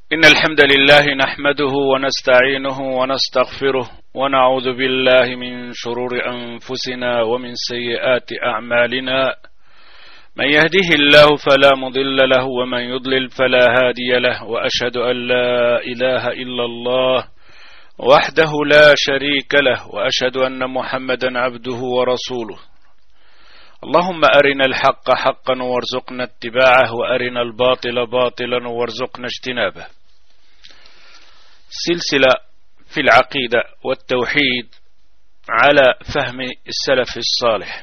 إن الحمد لله نحمده ونستعينه ونستغفره ونعوذ بالله من شرور أنفسنا ومن سيئات أعمالنا. من يهده الله فلا مضل له ومن يضلل فلا هادي له، وأشهد أن لا إله إلا الله وحده لا شريك له، وأشهد أن محمدا عبده ورسوله. اللهم أرنا الحق حقا وارزقنا اتباعه، وأرنا الباطل باطلا وارزقنا اجتنابه. سلسلة في العقيدة والتوحيد على فهم السلف الصالح.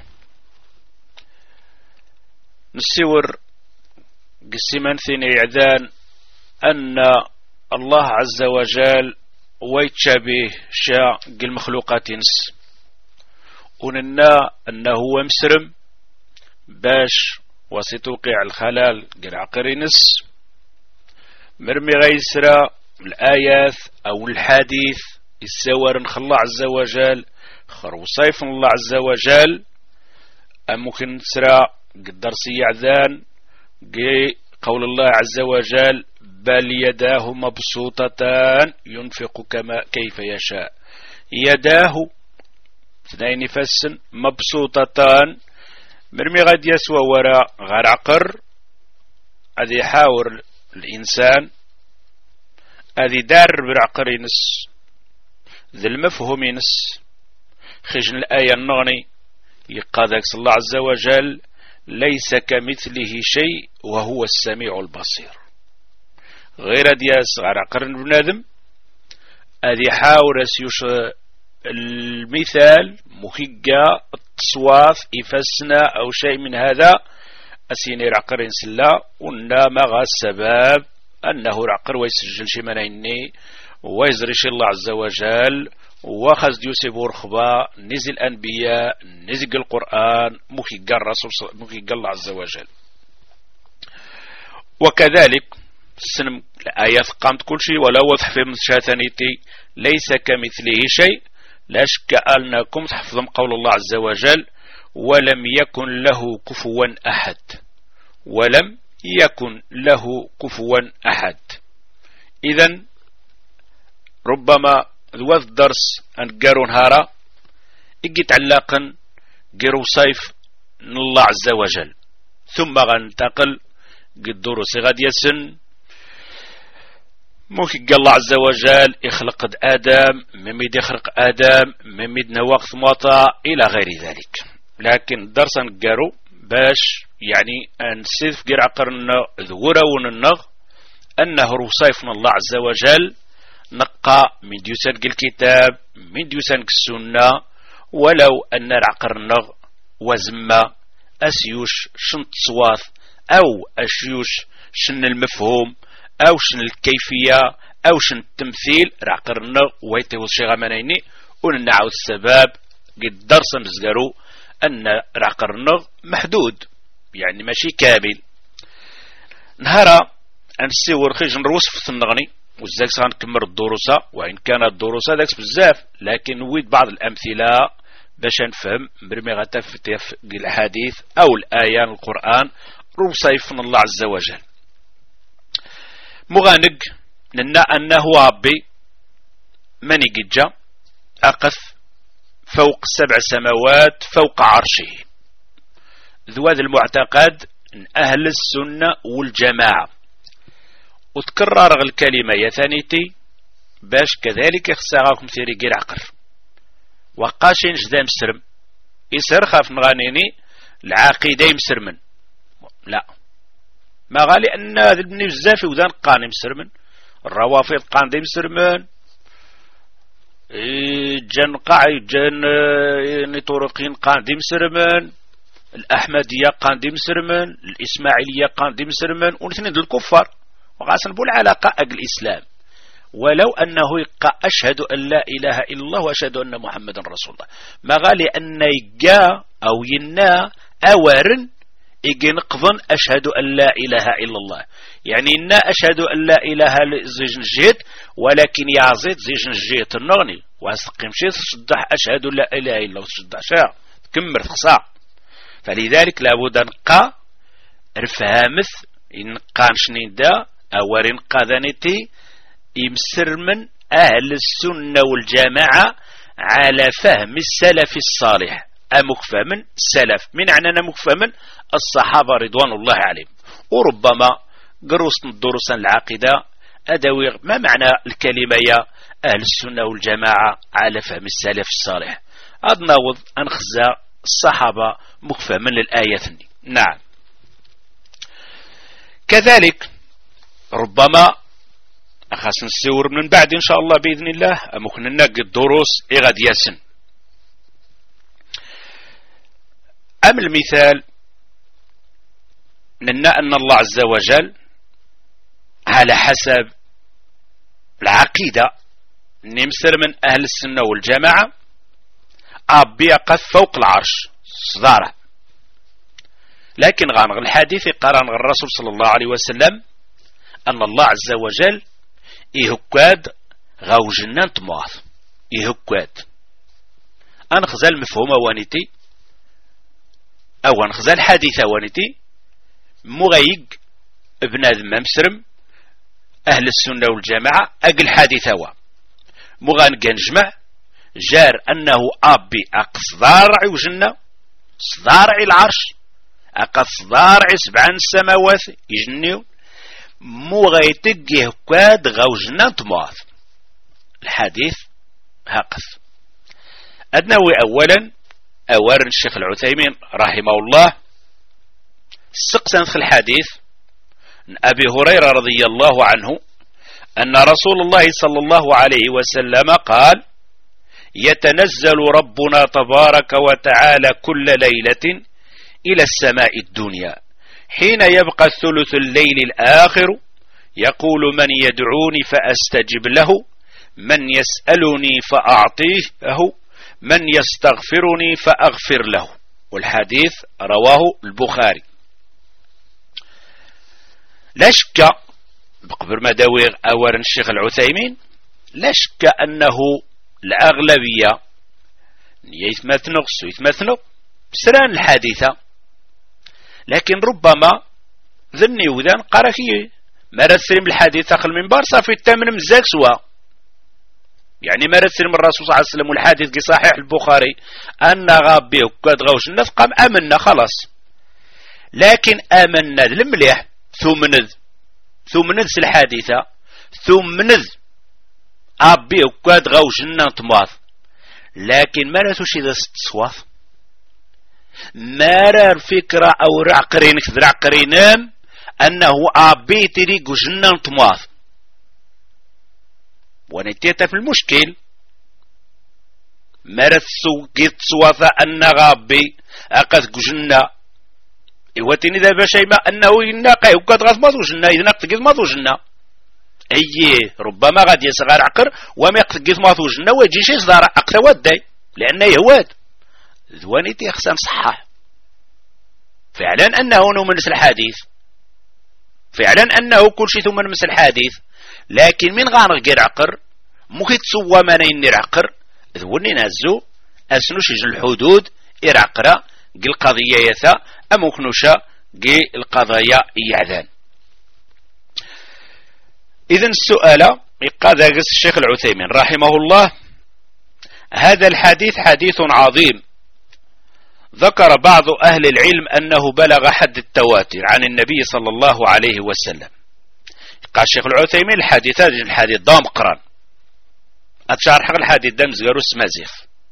نسور قسمان ثاني إعدان أن الله عز وجل ويتشابه شاء المخلوقات نس، وننا أنه هو مسرم باش وستوقع الخلال قرعقري نس مرمي غيسرى الآيات أو الحديث السوار نخلى عز وجل خرو صيف الله عز وجل ممكن تسرى قدر سيعذان قول الله عز وجل بل يداه مبسوطتان ينفق كما كيف يشاء. يداه اثنين فسن مبسوطتان مرمي غاد يسوى وراء غير عقر هذا يحاور الإنسان هذه دار برعقر ينس ذي المفهوم ينس خجن الآية النغني يقادك صلى الله عز وجل ليس كمثله شيء وهو السميع البصير. غير دياس غير عقر بنادم هذه حاور سيوش المثال مخيقا التصواف إفسنا أو شيء من هذا أسيني رعقر ينسلا ونما غا السبب أنه رعقر ويسجل شي منيني ويزرش الله عز وجل وخذ يوسف ورخبا نزل الأنبياء نزل القرآن مخيقا الرسول مخيقا الله عز وجل. وكذلك السنم الآيات قامت كل شيء ولو تحفظ شاتنيتي ليس كمثله شيء. لا شك أنكم تحفظون قول الله عز وجل ولم يكن له كفوا أحد، ولم يكن له كفوا أحد. إذن ربما ذو الدرس أن قاروا نهارا إجت علاقا قروا صيف الله عز وجل ثم غنتقل قد دروس غد يسن ممكن قال الله عز وجل يخلق آدم مميد يخلق آدم مميد نواقث موطا إلى غير ذلك. لكن درسا قاروا باش يعني أنسيف قرع قرن ذورا وننغ أنه رصيف من الله عز وجل نقى من ديوسان الكتاب من ديوسان السنة ولو أن العقر النغ وزما أسيوش شن تصواث أو أسيوش شن المفهوم أو شن الكيفية أو شن التمثيل رعقر النغ ويتوز شي غمانيني وننعو السباب قد درسا نزقرو أن رعقر النغ محدود يعني ماشي كامل. نهارا أنسيور خيج نروس في النغني وزاكس غنكمل الدروسة وإن كانت الدروسة داكس بزاف لكن ويد بعض الأمثلة باش نفهم برمي غتفتف الحديث أو الآيان القرآن روصيف من الله عز وجل. مغانق لنا أنه ربي من يجا أقف فوق 7 سماوات فوق عرشه. ذو هذا المعتقد أهل السنة والجماعة وتكرر الكلمة يا ثانيتي باش كذلك يخساغاكم سيري غير عقر وقاشين جدا مسرم يسر خاف نغانيني العقيدة مسرمن لا ما غالي أن هذا البني بزاف وذان قاني مسرمن الروافض قاندي مسرمن جن قاعي جن نطورقين قاندي مسرمن الأحمدية قاندي مسرمن الإسماعيلية قاندي مسرمن ونثنين الكفار وغاسن بول علاقة أجل الإسلام ولو أنه يقى أشهد أن لا إله إلا الله وأشهد أن محمد رسول الله ما غالي أن يقى أو ينا أورن يجي نقضن أشهد أن لا إله إلا الله يعني إنا أشهد أن لا إله زيجن جيت ولكن يعزيت زيجن جيت النغني وأستقيم شيء تصدح أشهد أن لا إله إلا الله تصدح شاء تكمر تخصع. فلذلك لابد نقى رفهامث إن قانشني دا أورين قادنتي يمسر من أهل السنة والجماعة على فهم السلف الصالح، أمكفى من السلف من عننا مكفى من الصحابة رضوان الله عليهم. وربما قروس دروس العقيدة أدوي ما معنى الكلمة يا أهل السنة والجماعة على فهم السلف الصالح، أضناوض أنخزى الصحابة مكفى من الآية. نعم، كذلك ربما أخاص نسور من بعد إن شاء الله بإذن الله أمكن ننقي الدروس إغاد ياسن. أم المثال لنا أن الله عز وجل على حسب العقيدة نمسر من أهل السنة والجماعة أبي يقف فوق العرش صداره، لكن غانغ الحديث قران الرسول صلى الله عليه وسلم أن الله عز وجل يهكاد غاو جنان طماث يهكاد. أنخزل مفهومة وانيتي أو أنخزل حديثة وانيتي مغيق ابن آدم مسرم أهل السنة والجماعة أقل حديثة مغان جنجمع جار أنه أبي أقصدارع وجنة صدارع العرش أقصدارع 7 السماوات يجنيو مغيتك يهكاد غاو جنان طماث. الحديث هقف أدنوي أولا أوارن الشيخ العثيمين رحمه الله سقسا في الحديث أبي هريرة رضي الله عنه أن رسول الله صلى الله عليه وسلم قال يتنزل ربنا تبارك وتعالى كل ليلة إلى السماء الدنيا حين يبقى الثلث الليل الآخر يقول من يدعوني فأستجب له، من يسألني فأعطيه، من يستغفرني فأغفر له. والحديث رواه البخاري. لا شك بقبر مداوير أورن الشيخ العثيمين لا شك أنه الأغلبية يثمثنق سيثمثنق سران الحادثة، لكن ربما ذني وذن قرفيه مرسلم الحادثة خل المنبر صافي التامن مزاك سوا، يعني مرسلم الرسول صلى الله عليه وسلم والحادث كي صحيح البخاري أن غابيه وكاد غوش الناس قام أمنا خلاص، لكن آمنا المليح ثم نذ الحادثة ثم نذ أبي وكاد غوش الناس لكن ما رأتوش إذا ستصواف ما رأى الفكرة أو رعقرين كذ رعقرينام أنه أبي تريق جنان طماث ونتيتا في المشكل ما رأت سواثا أن غابي أقذ جنة إيواتيني ذا بشي ما أنه يناقي وقد غاث ماذو جنة إذا نقتقذ ماذو جنة أيه ربما غاد يصغر عقر وما يقتقذ ماذو جنة ويجيش يصدر عقر ودي لأنه يهواد ذوانيتي أخسان صحح فعلا أنه نمنس الحديث، فعلا أنه كل شيء ثم نمس الحديث، لكن من غانغ غير عقر مكت سوى ما نينير عقر ذواني نازو أسنوش الحدود إرعقرة قل قضية يثا أمكنوشا قل القضايا إيعذان. إذن السؤال يقاذ الشيخ العثيمين رحمه الله هذا الحديث حديث عظيم ذكر بعض أهل العلم أنه بلغ حد التواتر عن النبي صلى الله عليه وسلم. قال الشيخ العثيمين الحديث ضام قران أتشارح الحديث دم زغروس مازيخ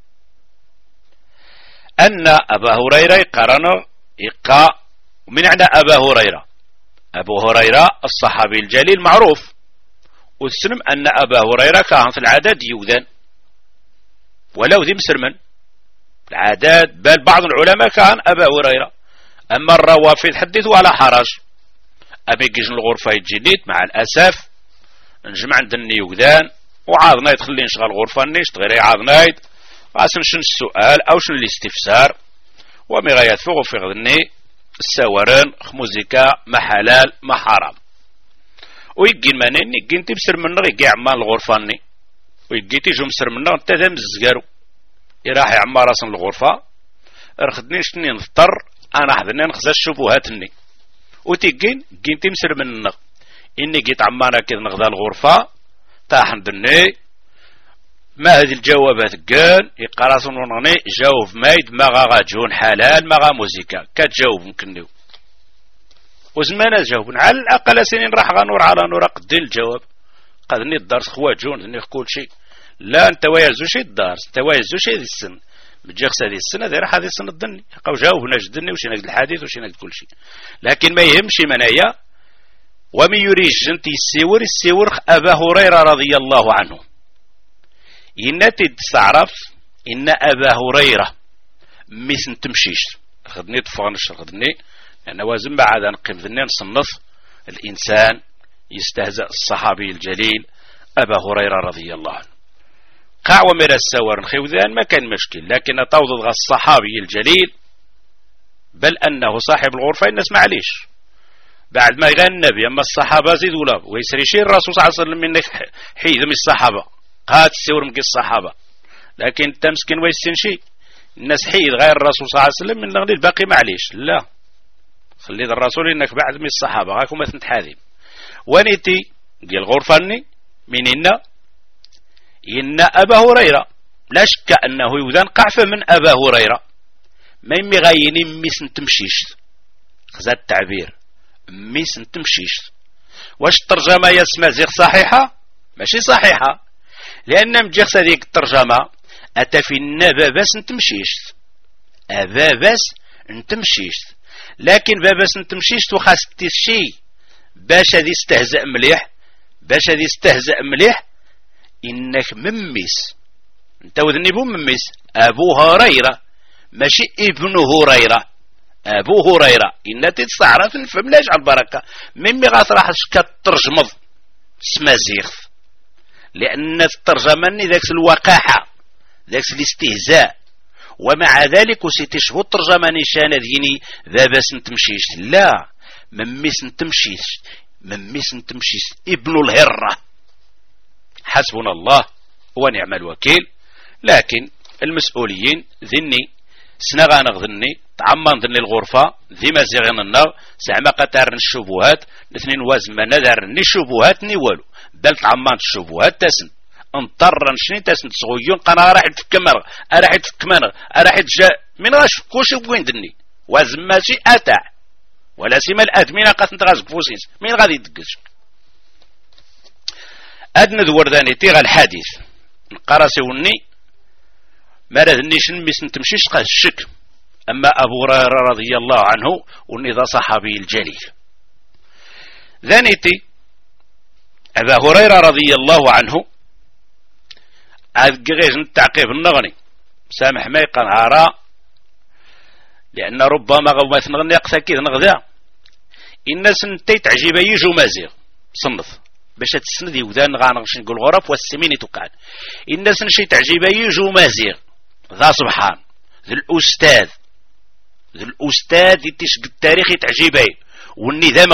أن أبا هريرة قرن إقا من عند أبا هريرة، أبو هريرة الصحابي الجليل معروف والسلم أن أبا هريرة كان في العادات يوذن ولو ذي مسرمن العادات، بل بعض العلماء كان أبا هريرة، أما الروافد حدثوا على حرج أبي جيجن الغرفة الجديد مع الأسف نجمع عندنا يوذان وعاضنا يدخل نشغل غرفة نشت غير عاضنا غاسن شن السؤال أو شن الاستفسار ومي غايتفوغ في غذني السوارن خموزيكا ما حلال ما حرام ويجين مانين يجين تبسر من نغي يجي عمان الغرفاني ويجي تيجو مسر من نغي تذم الزقارو يراح يعمى راسن الغرفة رخدنيش ني نضطر أنا حذني نخزى الشبهاتني وتيجين جين تمسر من النغ إني جيت عمانا كذا نغدا الغرفة تاحمدني ما هذه الجوابات قال يقراسون ونغني جاوب مايد ما غا جون حلال ما غا موزيكا كتجاوب ممكن وزمان جاوب على الأقل سنين راح غنور على نور قدين الجواب قدني الدرس خواجون ذني كل شيء لا انت ويزو شي الدرس انت ويزو شي ذي السن بجيخس هذه السنة ذي راح هذه السنة الدني يقاو جاوبنا جدني وشي نقد الحديث وشي نقد كل شيء لكن ما يهمش منايا ومن يريج جنتي السيور أبا هريرة رضي الله عنه إن تستعرف إن أبا هريرة مثل تمشيش خدني تفغنش خدني لأن وازن بعد نقيم ذني نصنف الإنسان يستهزأ الصحابي الجليل أبا هريرة رضي الله عنه قاعوة من السور نخيوذان ما كان مشكل لكن توضض الصحابي الجليل بل أنه صاحب الغرفة الناس معليش بعد ما يغنى النبي أما الصحابة زيدوا له ويسري شيء الرسول صلى الله عليه وسلم منك حيث من الصحابة قاد السور من الصحابة لكن تمسكن ويسن شيء الناس حيث غير الرسول صلى الله عليه وسلم من نغني الباقي معليش لا خلي الرسول إنك بعد من الصحابة غاكم مثل تحاذيب ونيتي ديال الغرفاني من إن أبا هريرة لا شك أنه يوذن قعفة من أبا هريرة ما يمي غايني ميسن تمشيش خذا التعبير ميسن تمشيش واش الترجمة يسمى زيغ صحيحة ماشي صحيحة لأن مجيخ هذيك الترجمة أتى في النبا بس نتمشيش أبا بس نتمشيش لكن باباس نتمشيش وخاص الشيء باش هذي استهزأ مليح باش هذي استهزأ مليح إنك مميس انت وذني بو مميس أبو هريرة ماشي ابن هريرة أبو هريرة إن تستعرف نفهم لاش على البركة ممي غاث راح ترجمض اسمها زيغ لأن الترجمة ذاك الوقاحة ذاك الاستهزاء ومع ذلك وسيتشبه الترجمة نشان ديني ذا باس نتمشيش لا مميس نتمشيش ابن الهرة حسبنا الله ونعم الوكيل لكن المسؤولين ذني سنغانغ ذني تعمان ذني الغرفة ذي مزيغن النغ سعما قتار الشبهات الاثنين وازما نذر الشبهات نيوالو بل تعمان الشبهات تسن انطرن شني تسن صغيون قنا راح يتكمر راح يتكمر راح يتجا من غاش كلشي بوين ذني وازما شي اتع ولا سيما الادمين قاتن تغازق فوسيس مين غادي يدقش ادنا ذورداني تيغا الحديث نقراسي وني ما رذنيش نميس نتمشيش قاد الشك اما ابو هريره رضي الله عنه وني ذا صحابي الجليل ذانيتي ابا هريره رضي الله عنه عاد غير التعقيب النغني سامح ما يقن عراء لأن ربما غوات نغني أقثى كذا نغذا الناس نتي تعجيب يجو مازيغ صنف باش تسندي وذان غانغش نقول غرف والسمين توقع الناس نشي تعجيب يجو مازيغ ذا سبحان ذو الأستاذ يتشق التاريخ تعجيبي والنظام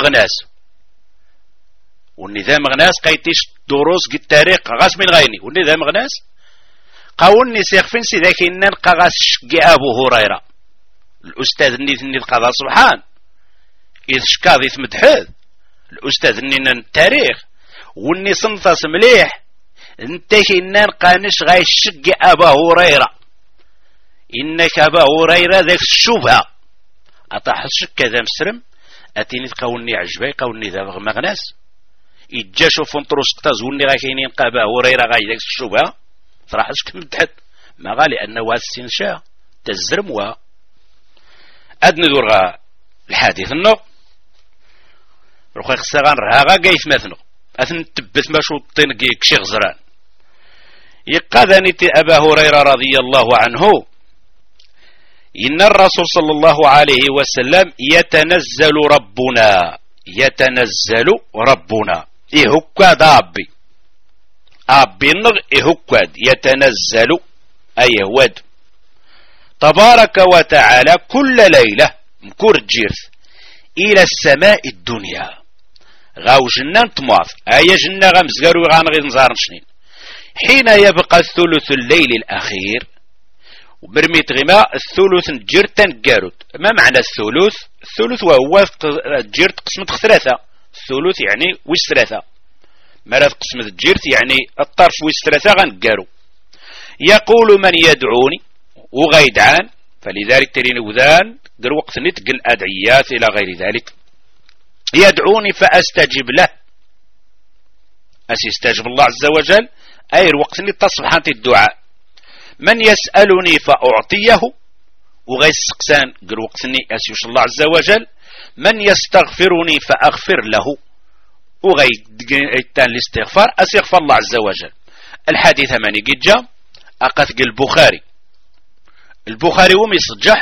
غناس قايتيش دروس التاريخ غاس من غايني والنظام غناس قاولني سيخ فين سي ذاك إنن قاغاس شقي أبو هريرة الأستاذ النيث قاضى سبحان إذ شكاضي ثمدحذ الأستاذ النين التاريخ والني صنفاس مليح انتهي إنن قانش غاي شقي أبا هريرة إنك أبا هريرة ذاك الشبهة أطاح الشك ذا مسرم أتيني قاولني عجبي قاولني ذا مغناس إجا شوف انطروس قتاز والني غاي كاينين قابا هريرة غاي ذاك الشبهة صراحة شك مدحد ما غالي أنه هذا السنشاء تزرم و أدنى دورغا الحديث النو رخي خساغان رهاغا قايث مثنو أثن تبث ما شوطين كشي غزران يقاذني أبا هريرة رضي الله عنه إن الرسول صلى الله عليه وسلم يتنزل ربنا إهكاد أبي النغ إهكاد يتنزل أي ود تبارك وتعالى كل ليلة مكور جيرث إلى السماء الدنيا غاو جنان تمواف أي جنة غمزقارو غانغي نزار شنين حين يبقى الثلث الليل الأخير وبرميت غماء الثلث جيرتان قاروت ما معنى الثلث وهو جيرت قسمة ثلاثة الثلث يعني ويس 3 مرات قسم الجيرت يعني الطرف ويس 3 غنقارو. يقول من يدعوني وغيدعان، فلذلك ترين وذان قال وقت نتقل أدعيات إلى غير ذلك. يدعوني فأستجب له، أستجب الله عز وجل أي الوقت نتصبح عن الدعاء. من يسألني فأعطيه وغير السقسان قال وقت أسيوش الله عز وجل. من يستغفرني فأغفر له وغيتان الاستغفار أسيغفر الله عز وجل. الحديث من يجي أقثق البخاري وم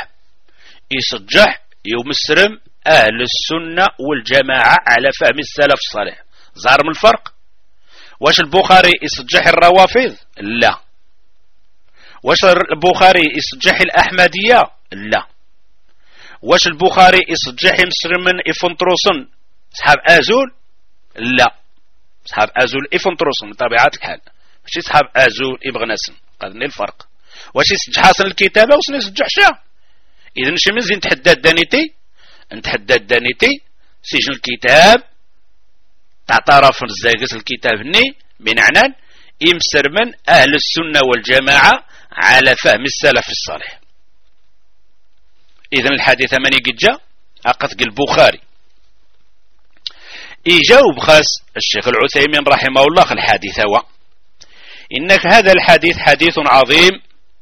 يصجح يمسرم أهل السنة والجماعة على فهم السلف الصالح. ظهر من الفرق. واش البخاري يصجح الروافض؟ لا. واش البخاري يصجح الأحمدية؟ لا. واش البخاري يصجح يمسرم من إفنطروسن صحاب أزول؟ لا. صحاب أزول إفنطروسن من طبيعة الحال، ماشي صحاب أزول إبغناسن. قادني الفرق. واش يسجح حاصل الكتابة واش يسجح شا؟ إذا شي مزين نتحدى الدانيتي سجن الكتاب تعترف الزاقس الكتاب هني بمعنى يمسر من أهل السنة والجماعة على فهم السلف الصالح. إذا الحديث من يجا أقثق البخاري يجاوب خاص الشيخ العثيمين رحمه الله الحديث هو إنك هذا الحديث حديث عظيم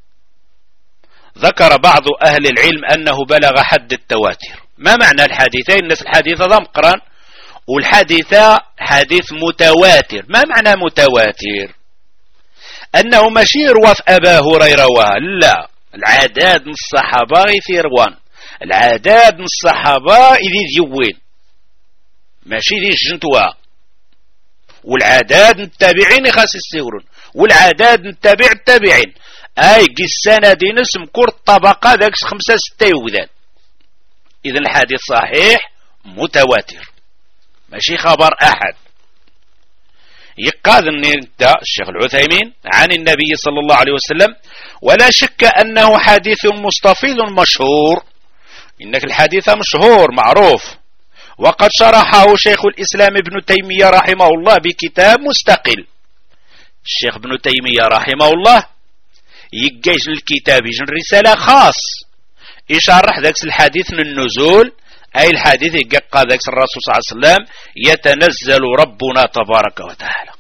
ذكر بعض أهل العلم أنه بلغ حد التواتر. ما معنى الحديثين؟ الناس الحديث هذا مقران والحديث حديث متواتر. ما معنى متواتر؟ أنه ماشي رواف أبا هريرة لا، العداد من الصحابة يثير وان، العداد من الصحابة إذي ديوين ماشي ذي الجنتوا، والعداد من التابعين خاص يستيورون، والعداد من التابعين أي قسانا دي نسم كور الطبقة ذاك 5-6 يوذان. إذن الحديث صحيح متواتر ماشي خبر أحد. يقال الشيخ العثيمين عن النبي صلى الله عليه وسلم ولا شك أنه حديث مستفيض مشهور. إنك الحديث مشهور معروف، وقد شرحه شيخ الإسلام ابن تيمية رحمه الله بكتاب مستقل. الشيخ ابن تيمية رحمه الله يجيش الكتاب يجن رسالة خاص يشرح ذاك الحديث من النزول، أي الحديث يقع ذاك الرسول صلى الله عليه وسلم يتنزل ربنا تبارك وتعالى.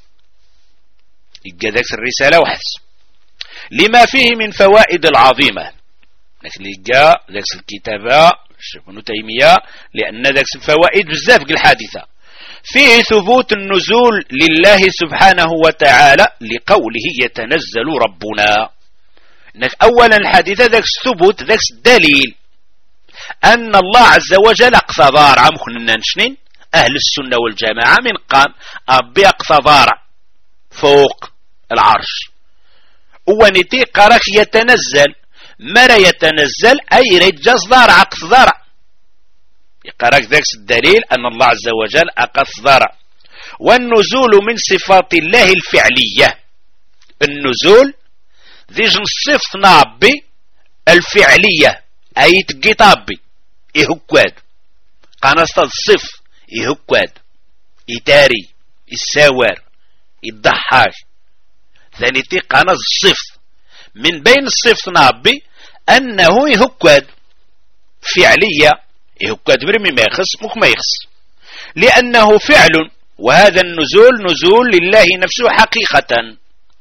يقع ذاك الرسالة وحس لما فيه من فوائد العظيمة. لكن يقع ذاك الكتابة الشيخ ابن تيمية لأن ذاك الفوائد بزاف الحادثة. فيه ثبوت النزول لله سبحانه وتعالى لقوله يتنزل ربنا. أولا الحديث ذاك الثبوت ذاك الدليل أن الله عز وجل اقتضار عمخنا نشنين أهل السنة والجماعة من قام أبي اقتضار فوق العرش ونتي قرك يتنزل مرا يتنزل أي رجاز ضار اقتضار يقرك ذاك الدليل أن الله عز وجل اقتضار. والنزول من صفات الله الفعلية. النزول ذي جنصف نابي الفعلية أي تقطابي إهكواد قناصة الصف إهكواد إتاري السوار الضحاش ثاني تي قناص الصف من بين الصف نابي أنه إهكواد فعلية إهكواد برمي ما يخص مك ما يخص لأنه فعل. وهذا النزول نزول لله نفسه حقيقة.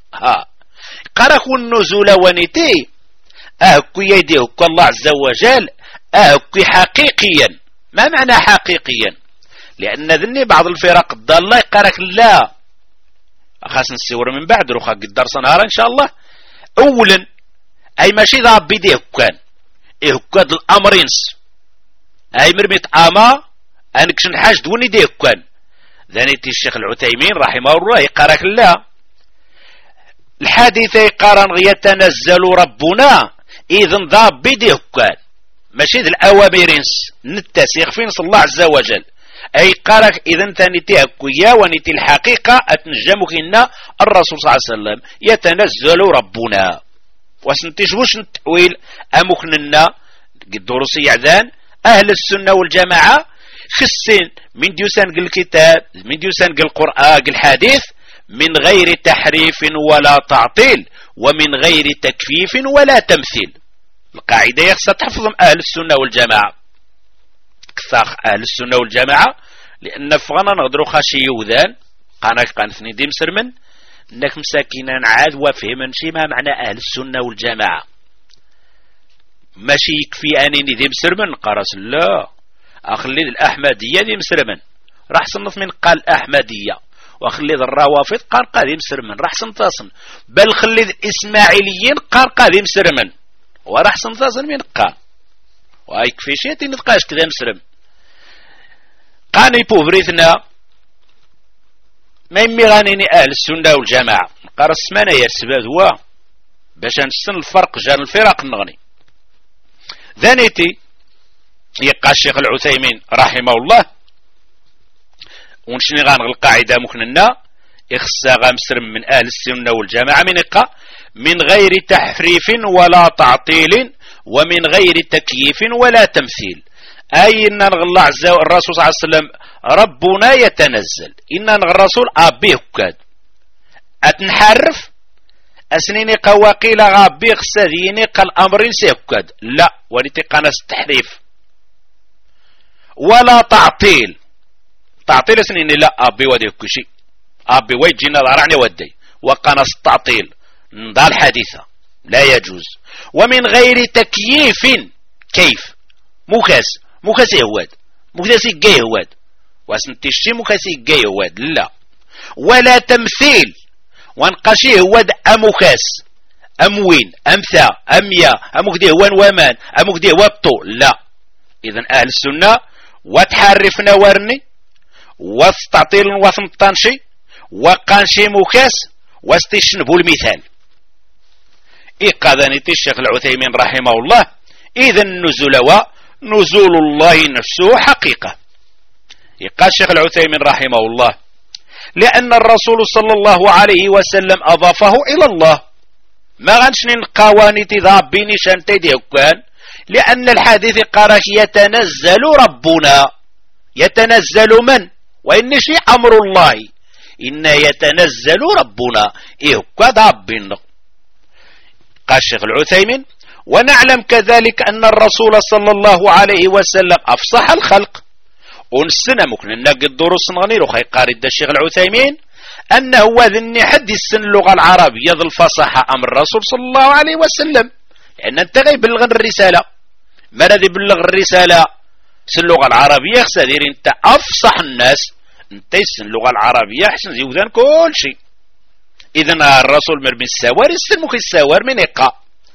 قرأ النزول ونتي أهكو يديه الله عز وجل أهكو حقيقيا. ما معنى حقيقيا؟ لأن ذني بعض الفرق الضالة يقرأك لا خاص نسيور من بعد روخا قد درس نهار إن شاء الله. أولا أي ماشي ذا بديه كان إهكاد الأمرينس أي مرميت أما أنكشن حاج دوني ديه كان ذانيتي الشيخ العثيمين رحمه الله يقرأك لا الحديث يقارن يتنزل ربنا إذن ذا بديه كان ماشي ذا الأوامرينس نتسيخ فين صلى الله عز وجل أي قارك إذن ثانيتي هكويا ونتي الحقيقة أتنجمك إن الرسول صلى الله عليه وسلم يتنزل ربنا وسنتيش وش نتأويل أمكننا الدروسي يعذان أهل السنة والجماعة خصين من ديوسان الكتاب من ديوسان القرآن الحديث من غير تحريف ولا تعطيل ومن غير تكفيف ولا تمثيل. القاعدة يخصها تحفظهم أهل السنة والجماعة كثاخ أهل السنة والجماعة لأن فغنا نقدروا خاشي يوذان قاناك قانثني ديم سرمن انك مساكينا عاد وفهمن شي ما معنى أهل السنة والجماعة ماشي يكفي أنني ديم سرمن قرص لا أخلي الأحمدية ديم سرمن راح صنف من قال أحمدية وخلي الروافض قال قادم سرمن راح صنتصن بل خلي الإسماعيليين قال قادم سرمن وراح صنتصن من قال ويكفي شيء تنتقاش كذا مسرم قاني بوفريثنا ما يمي غانيني أهل السنة والجماعة قرص مانا يرسباد هو باش نسن الفرق جان الفرق النغني ذانيتي يقع الشيخ العثيمين رحمه الله ونشني غانغ القاعدة مكننا إخسا غامسرم من أهل السنة والجماعة من إقا من غير تحريف ولا تعطيل ومن غير تكييف ولا تمثيل أي إن الله عز وجل الرسول صلى الله عليه وسلم ربنا يتنزل إن الرسول أبيه كاد أتنحرف أسنيني قواقيل غابي خساديني قال أمرين سيكاد لا ولتقنا التحريف ولا تعطيل تعطيل سنيني لا أبي ودي كشي أبي ويجينا ضرعني ودي وقنا التعطيل نضال حديثة لا يجوز ومن غير تكييف كيف مكاس يهواد مكاس يجي هواد واسنتشي مكاس يجي هواد لا ولا تمثيل وانقشي هواد أمكاس أموين أمثا أميا أمكدي هوان ومان أمكدي هوابطو لا إذن أهل السنة وتحرفنا ورني واستعطيل وثمطانشي وقانشي مكاس واستشنبوا المثال إقاذانيتي الشيخ العثيمين رحمه الله إذا نزول الله نفسه حقيقة يقال الشيخ العثيمين رحمه الله لأن الرسول صلى الله عليه وسلم أضافه إلى الله ما غنشنين قوانيتي ضابيني شانتي ديوكان لأن الحديث قرأ يتنزل ربنا يتنزل من وإن شيء أمر الله إن يتنزل ربنا إيه قد عبين قال الشيخ العثيمين ونعلم كذلك أن الرسول صلى الله عليه وسلم أفصح الخلق ونسنا ممكن نلاقي الدروس نغني وخي قارد الشيخ العثيمين أنه وذني حد السن اللغة العربية ذو الفصاحة أمر الرسول صلى الله عليه وسلم لأن أنت غير بلغ الرسالة ما الذي بلغ الرسالة سن اللغة العربية خسادير أنت أفصح الناس أنت سن اللغة العربية حسن زيوذان كل شيء إذن الرسول مرمي السوار السلمك السوار من إقا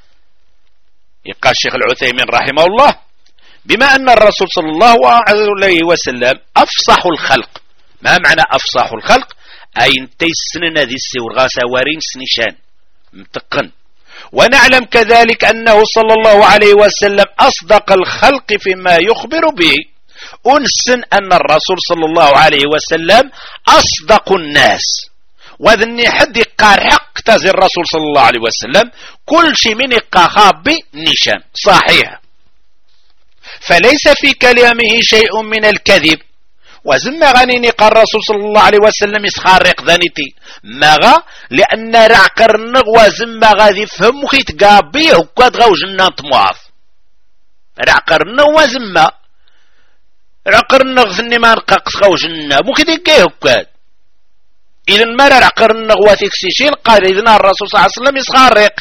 الشيخ العثيمين رحمه الله بما أن الرسول صلى الله عليه وسلم أفصح الخلق ما معنى أفصح الخلق أي انتي السنن ذي السور سوارين سنشان متقن ونعلم كذلك أنه صلى الله عليه وسلم أصدق الخلق فيما يخبر به أنسن أن الرسول صلى الله عليه وسلم أصدق الناس وذني حد قار حق تازي الرسول صلى الله عليه وسلم كل شيء من خابي نشان صحيح فليس في كلامه شيء من الكذب وزم غنيني قال الرسول صلى الله عليه وسلم يسخارق ذنيتي مغا لأن رعقرنغ وزم غادي فهم خيت قابيه وكاد غاو جنان طمواف رعقرنغ وزم رعقرنغ فني ما نقاقس غاو جنان مخيت يقيه وكاد إذن ما رعقرنغ وثيكسيشيل قال إذن الرسول صلى الله عليه وسلم يسخارق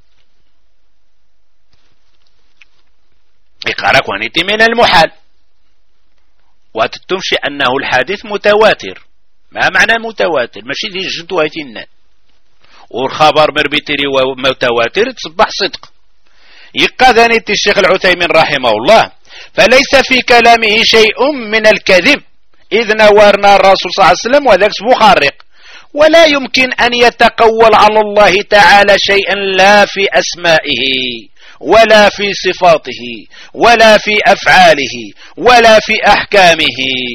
إقارك ونيتي من المحال وتتمشي أنه الحديث متواتر ما معنى متواتر ماشي دي جدواتنا والخبر مربيتري ومتواتر تصبح صدق يقاذني الشيخ العثيمين رحمه الله فليس في كلامه شيء من الكذب إذ نورنا الرسول صلى الله عليه وسلم وذاك مخارق ولا يمكن أن يتقول على الله تعالى شيئا لا في أسمائه ولا في صفاته ولا في أفعاله ولا في أحكامه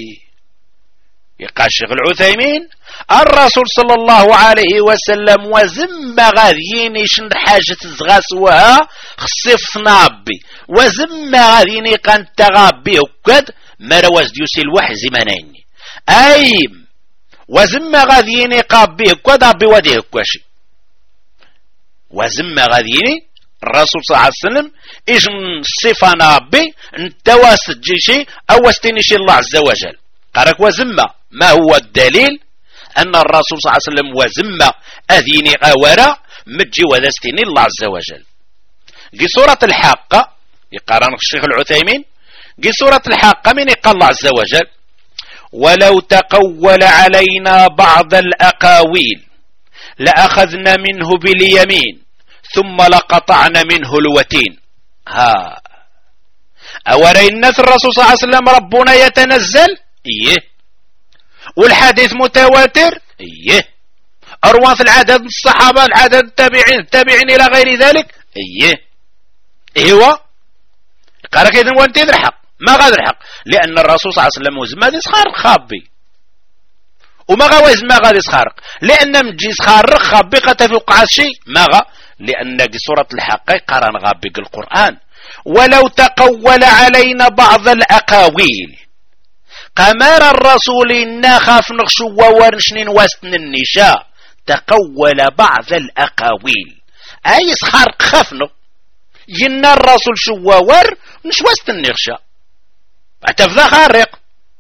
يقال الشيخ العثيمين الرسول صلى الله عليه وسلم وزم غاديني شن حاجة زغاسوها خصف نابي وزم غاديني قان تغابي وكد ما رواز ديوسي الوح زمانين أي وزم غاديني قابيه كودا بوديه كواشي وزم غاديني الرسول صلى الله عليه وسلم إجن صفانا بي انتواست جيشي أو استنشي الله عز وجل قالك وزم ما هو الدليل أن الرسول صلى الله عليه وسلم وزم أذيني أورا مجي وذستني الله عز وجل في سورة الحاقة يقارن الشيخ العثيمين في سورة الحاقة من يقال الله عز وجل ولو تقول علينا بعض الأقاويل لأخذنا منه باليمين ثم لقطعنا منه الوتين ها أورينا في الرسول صلى الله عليه وسلم ربنا يتنزل إيه والحديث متواتر إيه أرواث العدد الصحابة العدد التابعين إلى غير ذلك إيه إيوه قالك إذن وانت ذي الحق ما غادر الحق لأن الرسول صلى الله عليه وسلم وزما ذي سخارق خابي وما غاوز ما غادي سخارق لأن مجي سخارق خابي قد تفوق شيء ما غا لأن سورة الحقيقة قران غابي القرآن ولو تقول علينا بعض الأقاويل قمر الرسول نخاف نخشو ورنشنين وسن النشاء تقول بعض الأقاويل أي سخارق خافنو ينا الرسول شوار مش وسط النغشة اعتفذا خارق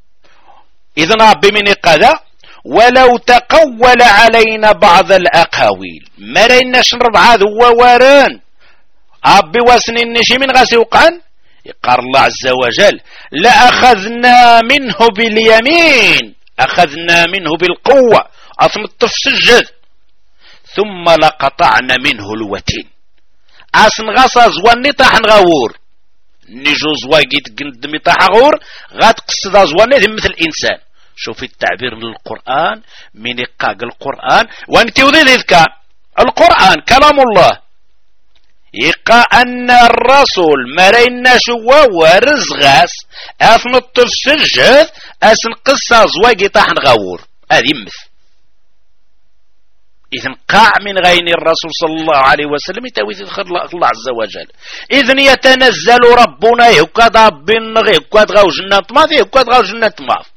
إذن ربي من قذا ولو تقول علينا بعض الأقاويل ما رأينا شنرب هذا هو واران ربي واسني النشي من غاسي وقعن يقال الله عز وجل لأخذنا منه باليمين أخذنا منه بالقوة أثم التفسجد ثم لقطعنا منه الوتين أسن غصا زواني طاحن غاور نيجو زواجيت قندمي طاح غور غاد قصدا زواني ذي مثل الإنسان شوفي التعبير من القرآن من إقاق القرآن وانت وذي ذكا القرآن كلام الله يقا أن الرسول مرينا شوا ورزغاس أثن التفسجد أسن قصة زواجي طاحن غاور هذه مثل إذن قاع من غين الرسول صلى الله عليه وسلم يتويث الله عز وجل إذن يتنزل ربنا يكاد ربنا يكاد غاو جنة ماف يكاد غاو جنة ماف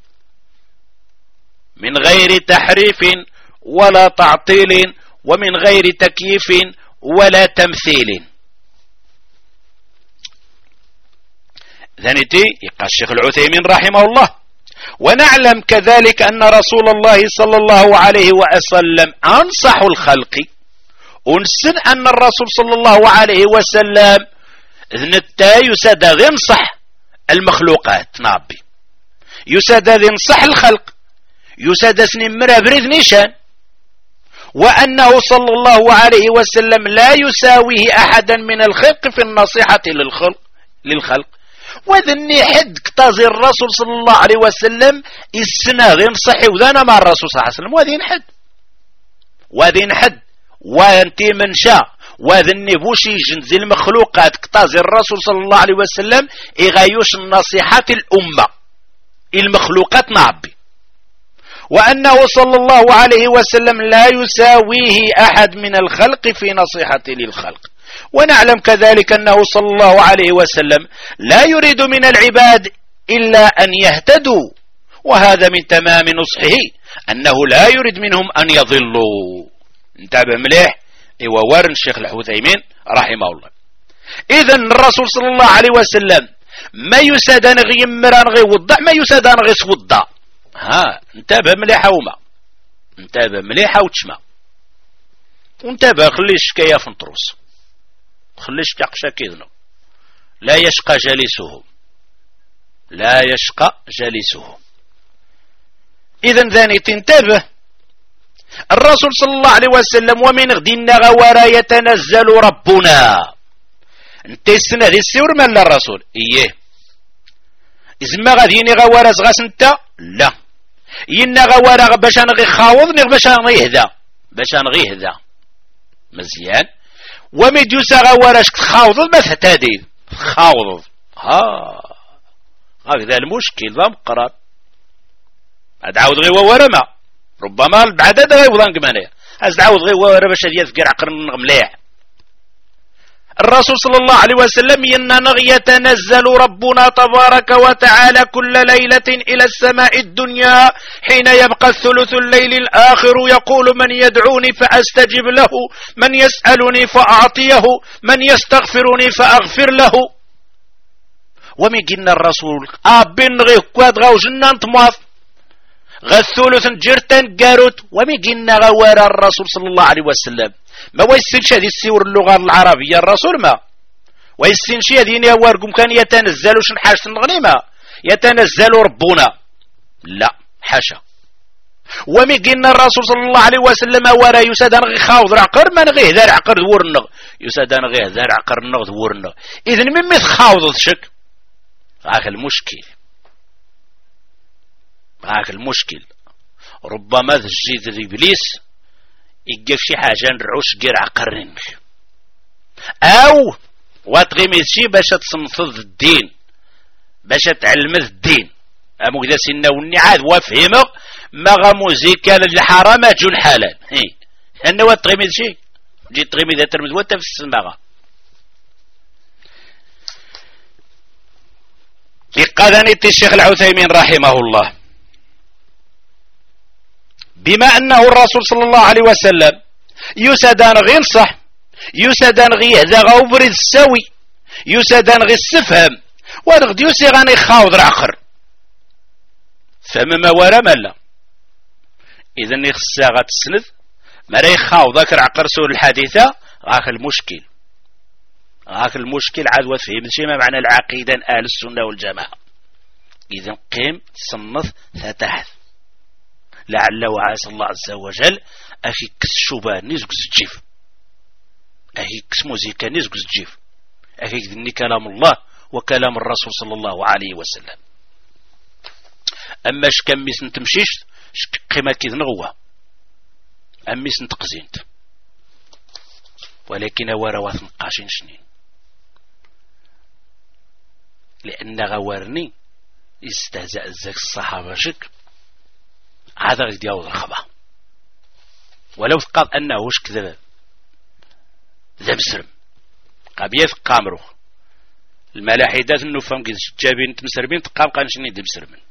من غير تحريف ولا تعطيل ومن غير تكييف ولا تمثيل ذنتي يقال الشيخ العثيمين رحمه الله ونعلم كذلك أن رسول الله صلى الله عليه وسلم أنصح الخلق ونسن أن الرسول صلى الله عليه وسلم ذنتا يساد ينصح المخلوقات نابي يساد ينصح الخلق يساد سنمر بريد نيشان وأنه صلى الله عليه وسلم لا يساويه أحدا من الخلق في النصيحة للخلق وذني حد كتازي الرسول صلى الله عليه وسلم السنة غير صحي وذانا مع الرسول صلى الله عليه وسلم وذين حد وانتي من شاء وذني بوشي جنزي المخلوقات كتازي الرسول صلى الله عليه وسلم إغايوش النصيحة الأمة المخلوقات نعبي وأنه صلى الله عليه وسلم لا يساويه أحد من الخلق في نصيحته للخلق ونعلم كذلك أنه صلى الله عليه وسلم لا يريد من العباد إلا أن يهتدوا وهذا من تمام نصحه أنه لا يريد منهم أن يضلوا انتبه مليح وورن الشيخ العثيمين رحمه الله إذن الرسول صلى الله عليه وسلم ما يسادن غي مران غي وضع ما يسادن غي سوضع ها انتبه مليح وما انتبه مليح وتشما وانتبه خليش كيا فنطروس خليش تقشى كذنو لا يشقى جالسه لا يشقى جالسه إذن ذاني تنتبه الرسول صلى الله عليه وسلم ومن غدنا غوارا يتنزل ربنا انت السنة ذي السور من الرسول ايه إذا غاديني غوارا زغاس انت لا ينا غوارا باش نغي خاوض باش نغي هذا باش نغي هذا مزيان وميديوسا غوارا تخاوض ما تهتدي خاوض هكذا المشكل ذا مقرب ادعاود غي وورا ما ربما بعد هذا غيوضان كمانيا ازعاود غي وورا باش يذكر عقر مليح الرسول صلى الله عليه وسلم يتنزل ربنا تبارك وتعالى كل ليلة إلى السماء الدنيا حين يبقى الثلث الليل الآخر يقول من يدعوني فأستجب له من يسألني فأعطيه من يستغفرني فأغفر له. ومن قلنا الرسول أبن غيه كواد غاو جنان تماث غالثلث جرتان قاروت. ومن قلنا غوار الرسول صلى الله عليه وسلم ما ويسنش هذه السور اللغة العربية الرسول ما ويسنش هذه نواركم كان يتنزل شن حاجة الغنيمة يتنزل ربنا لا حاشا. ومن قلنا الرسول صلى الله عليه وسلم ورا يسادان غي خاوض عقر من غيه ذا عقر ورنغ يسادان غيه ذا عقر نغ ورنغ. إذن من مثل خاوض شك غاك المشكل غاك المشكل ربما تجيد إبليس يجيب شي حاجة نرعوش غير عقرنك أو واتغيمي شي باش تصنفض الدين باش تعلم الدين أمو كذا سنة والنعاد وافهمه ما غموزيكا للحرام جو الحلال أنه واتغيمي شي جيت تغيمي ذا ترمز وانت في السماغة. يقاذني الشيخ العثيمين رحمه الله بما أنه الرسول صلى الله عليه وسلم يسدان غي نصح يسدان غي هذا غوبر السوي يسدان غي السفهم ونغد يسيغاني خاوض العقر فما ورا ملا. إذن يخصها غتسند ما راي خاوض ذاك العقر سور الحديثة غاك المشكل غاك المشكل عاد وفهم شيء ما معنى العقيدة أهل السنة والجماعة. إذن قيم صنف فتحت لعل وعسى الله عز وجل أخي كس شوبان نزقز الجيف أخي كس موزيكا نزقز الجيف أخي ذني كلام الله وكلام الرسول صلى الله عليه وسلم. أما شكميس نتمشيش قيمة كذ نغوة أميس نتقزينت ولكن وروات نقاشين شنين لأن غوارني استهزأ الزك الصحابة شك هذا غير دياوض الخبا ولو قال أنه وش كذب ذا مسرم قابيث قامرو الملاحدات النفهم قد جابين تمسرمين تقام قانشني ذا مسرمين.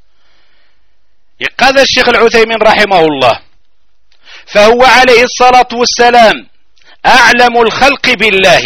يقال الشيخ العثيمين رحمه الله فهو عليه الصلاة والسلام أعلم الخلق بالله.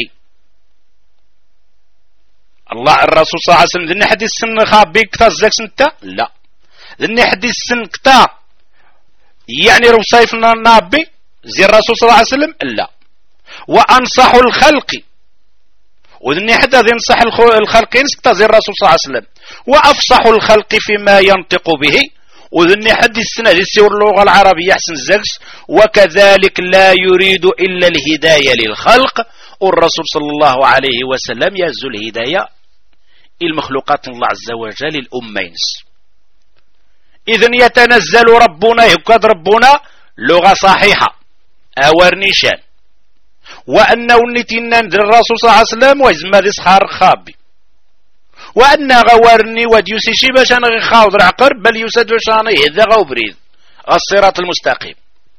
الله الرسول صلى الله عليه وسلم ذني حديث سن خابيك تزاك سنتا لا ذني حديث سن كتا يعني رصيف نابي زي الرسول صلى الله عليه وسلم لا. وأنصح الخلق وذني حدا ينصح الخلق ينسكتا زي الرسول صلى الله عليه وسلم. وأفصح الخلق فيما ينطق به وذني حديث سنة يسير اللغة العربية يحسن الزكس. وكذلك لا يريد إلا الهداية للخلق والرسول صلى الله عليه وسلم يهز الهداية المخلوقات الله عز وجل الأمينس. إذن يتنزل ربنا يكاد ربنا لغة صحيحة أورنيشان وأنه نتنا الرسول صلى الله عليه وسلم ويزما ذي صخار خابي وأن غوارني وديوسي شي باش أنا خاوض العقر بل يسد وشاني إذا غوبريد الصراط المستقيم.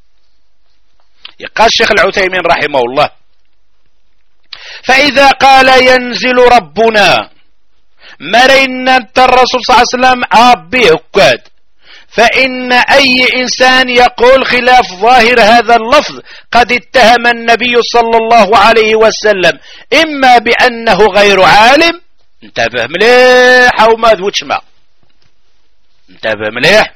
يقال الشيخ العثيمين رحمه الله فإذا قال ينزل ربنا مرينا الرسول صلى الله عليه وسلم أبيه كاد فإن أي إنسان يقول خلاف ظاهر هذا اللفظ قد اتهم النبي صلى الله عليه وسلم إما بأنه غير عالم انتبه مليح أو ما ذوتش ما انتبه مليح.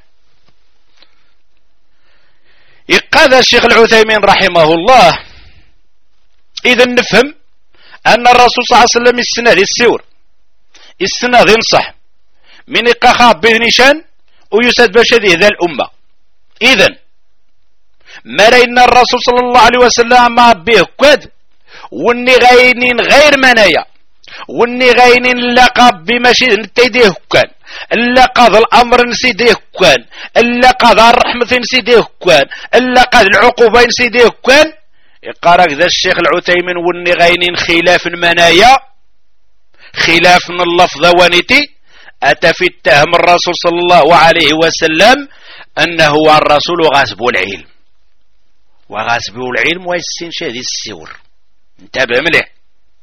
يقال الشيخ العثيمين رحمه الله إذا نفهم أن الرسول صلى الله عليه وسلم السنة ذي السور السنة ذي نصح من إقاخاب بذنشان ويسد بشدي ذا الأمة. إذن ما رأينا الرسول صلى الله عليه وسلم ما به كد واني غينين غير منايا واني غينين اللقب بمشي نتيديه كان اللقب الأمر نسيديه كان اللقب الرحمة نسيديه كان اللقب العقوبة نسيديه كان. يقارك ذا الشيخ العثيمين واني غينين خلاف المنايا خلاف اللفظ ونتي أتى في التهم الرسول صلى الله عليه وسلم أنه هو الرسول وغاسبه العلم وغاسبه العلم ويسين شهد السور انتبه مليح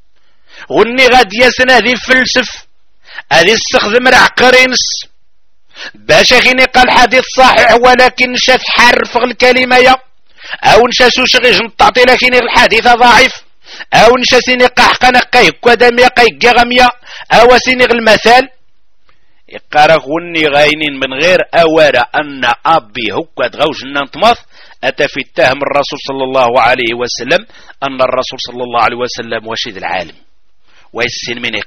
غني غادي ياسن هذه الفلسف هذه استخدم العقرينس باش غيني قال حديث صحيح ولكن شاف حرف الكلمة يا او نشاسو شغيج نطعطي لكن الحديث ضعيف او نشاسيني قحقنا قيك ودمي قيك غمية او سيني المثال يقارا غني غاينين من غير اوارا ان ابي هكا تغوج ننطمث اتى في التهم الرسول صلى الله عليه وسلم ان الرسول صلى الله عليه وسلم وشيد العالم ويسين من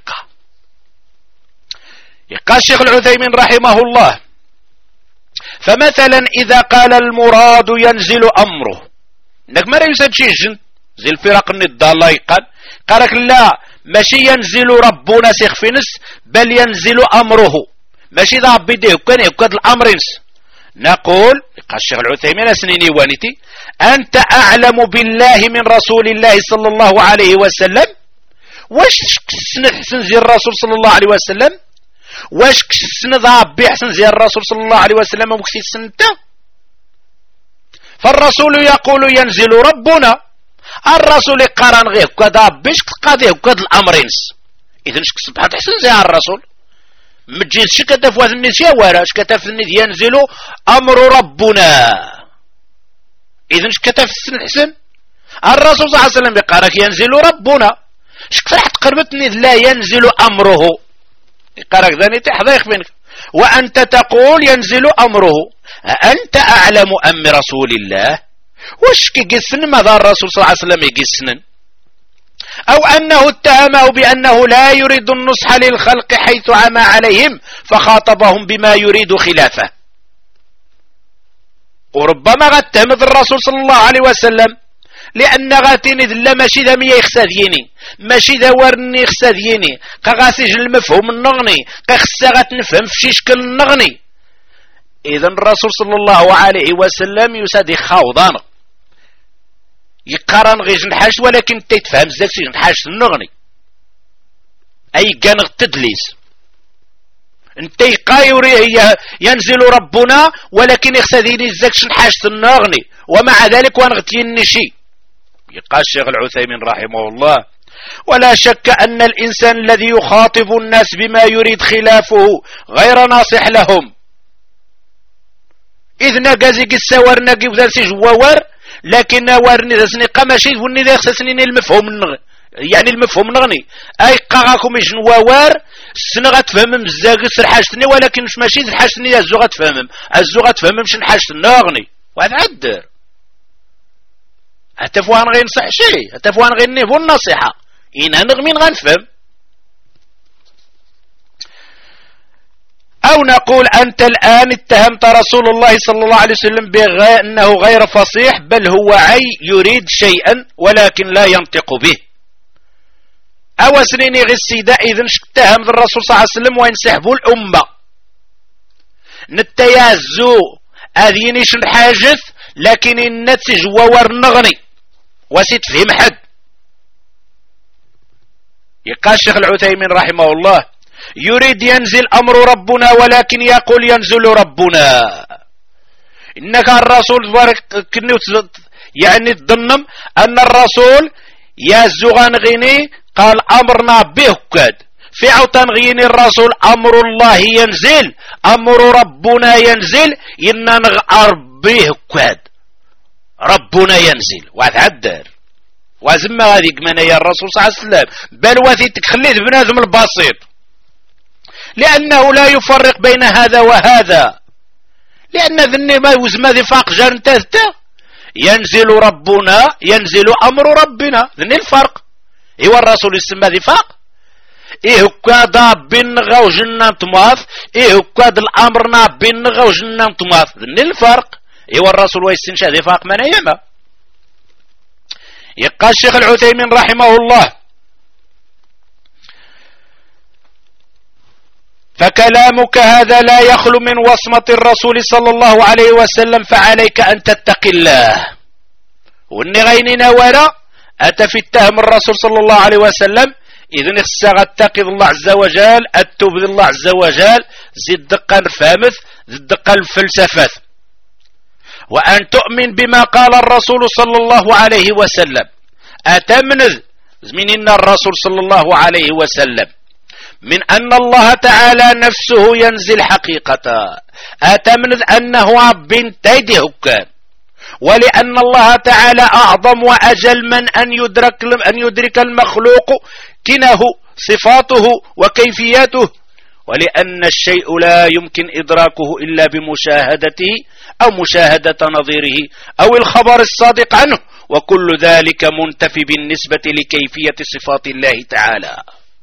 يقال الشيخ العثيمين رحمه الله فمثلا إذا قال المراد ينزل أمره إنك ما يسد شيء جن زي الفرق النضالة يقال قالك لا ماشي ينزل ربنا سيخ فينس بل ينزل أمره ماشي ذا بيديه كان يكاد الأمر نقول قال الشيخ العثيمين سنيني وانتي أنت أعلم بالله من رسول الله صلى الله عليه وسلم واش سنحسن زي الرسول صلى الله عليه وسلم واش كسن ضابي حسن زي الرسول صلى الله عليه وسلم وكسي سنتا فالرسول يقول ينزل ربنا الرسول قران غير كذا بيش قضيه كذا الامرين اذا شك سبحان حسن زي الرسول مجيز شكتف وذني سي ورا شكتف ينزل امر ربنا اذا شكتف حسن الرسول صلى الله عليه وسلم يقرأ ينزل ربنا شكفرحت قربتني لا ينزل امره قرأك ذاني تحضيخ منك وأنت تقول ينزل أمره أنت أعلم أم رسول الله وش كيقسن ماذا الرسول صلى الله عليه وسلم يقسن أو أنه اتهمه بأنه لا يريد النصح للخلق حيث عمى عليهم فخاطبهم بما يريد خلافه وربما غتهم الرسول صلى الله عليه وسلم لأن غاتيني ذلا ماشي ذا ميا يخساديني ماشي ذا ورني يخساديني قاسيج المفهوم النغني قخسا غتنفهم في شي شكل النغني إذا الرسول صلى الله عليه وسلم يسادي خوضان يقارن غير نحاش ولكن تتفهم زاكسي نحاش النغني أي كان تدليس انت قايوري هي ينزل ربنا ولكن يخساديني زاكش نحاش النغني ومع ذلك وانغتيني شي يقال الشيخ العثيمين رحمه الله ولا شك أن الإنسان الذي يخاطب الناس بما يريد خلافه غير ناصح لهم إذ نقازي قسا ورنقي وذاسي جوار لكن ورني ذاسني قماشي وني ذا يخسسني المفهوم يعني المفهوم نغني أي قاقاكم يجنوار السنة غتفهم مزاق سرحاشتني ولكن مش ماشي سرحاشتني الزو غتفهم مش نحاشتني نغني وهذا عدر هتفوان غير نصح شيء هتفوان غير نيفو النصيحة إنها نغمين غنفهم أو نقول أنت الآن اتهمت رسول الله صلى الله عليه وسلم أنه غير فصيح بل هو يريد شيئا ولكن لا ينطق به أو سنيني غي السيدة إذن اتهم الرسول صلى الله عليه وسلم وينسحبوا الأمة نتيازو أذينيش نحاجث لكن النتج وور نغني وسيت فهم حد يقال الشيخ العثيمين رحمه الله يريد ينزل أمر ربنا ولكن يقول ينزل ربنا إنك الرسول يعني تظنم أن الرسول يزغن غني قال أمرنا به كاد في عوتان غيني الرسول أمر الله ينزل أمر ربنا ينزل إننا نغار به كاد ربنا ينزل وعدر وزم هذيك من يا الرسول صلى الله عليه وسلم بل وثيتك خليت بنادم البسيط لأنه لا يفرق بين هذا وهذا لأن ذني ما يوزم ذي فاق جارنتاذته ينزل ربنا ينزل أمر ربنا ذني الفرق هو الرسول يسمى ذي فاق إيه كادا بين غو جنان تماث إيه كاد الأمرنا بين غو جنان تماث ذني الفرق هو الرسول ويستنشأ ذي فاق من أيما يقال الشيخ العثيمين رحمه الله فكلامك هذا لا يخلو من وصمة الرسول صلى الله عليه وسلم فعليك أن تتقي الله واني غيننا وراء أتى في التهم الرسول صلى الله عليه وسلم إذن الساغة تقي الله عز وجل أتوب الله عز وجل زد دقا الفامث زد دقا الفلسفات وأن تؤمن بما قال الرسول صلى الله عليه وسلم أتمنذ زمينين الرسول صلى الله عليه وسلم من أن الله تعالى نفسه ينزل حقيقة أتمنذ أنه رب تيده كان، ولأن الله تعالى أعظم وأجل من أن يدرك المخلوق كنه صفاته وكيفياته، ولأن الشيء لا يمكن إدراكه إلا بمشاهدته أو مشاهدة نظيره أو الخبر الصادق عنه، وكل ذلك منتفي بالنسبة لكيفية صفات الله تعالى.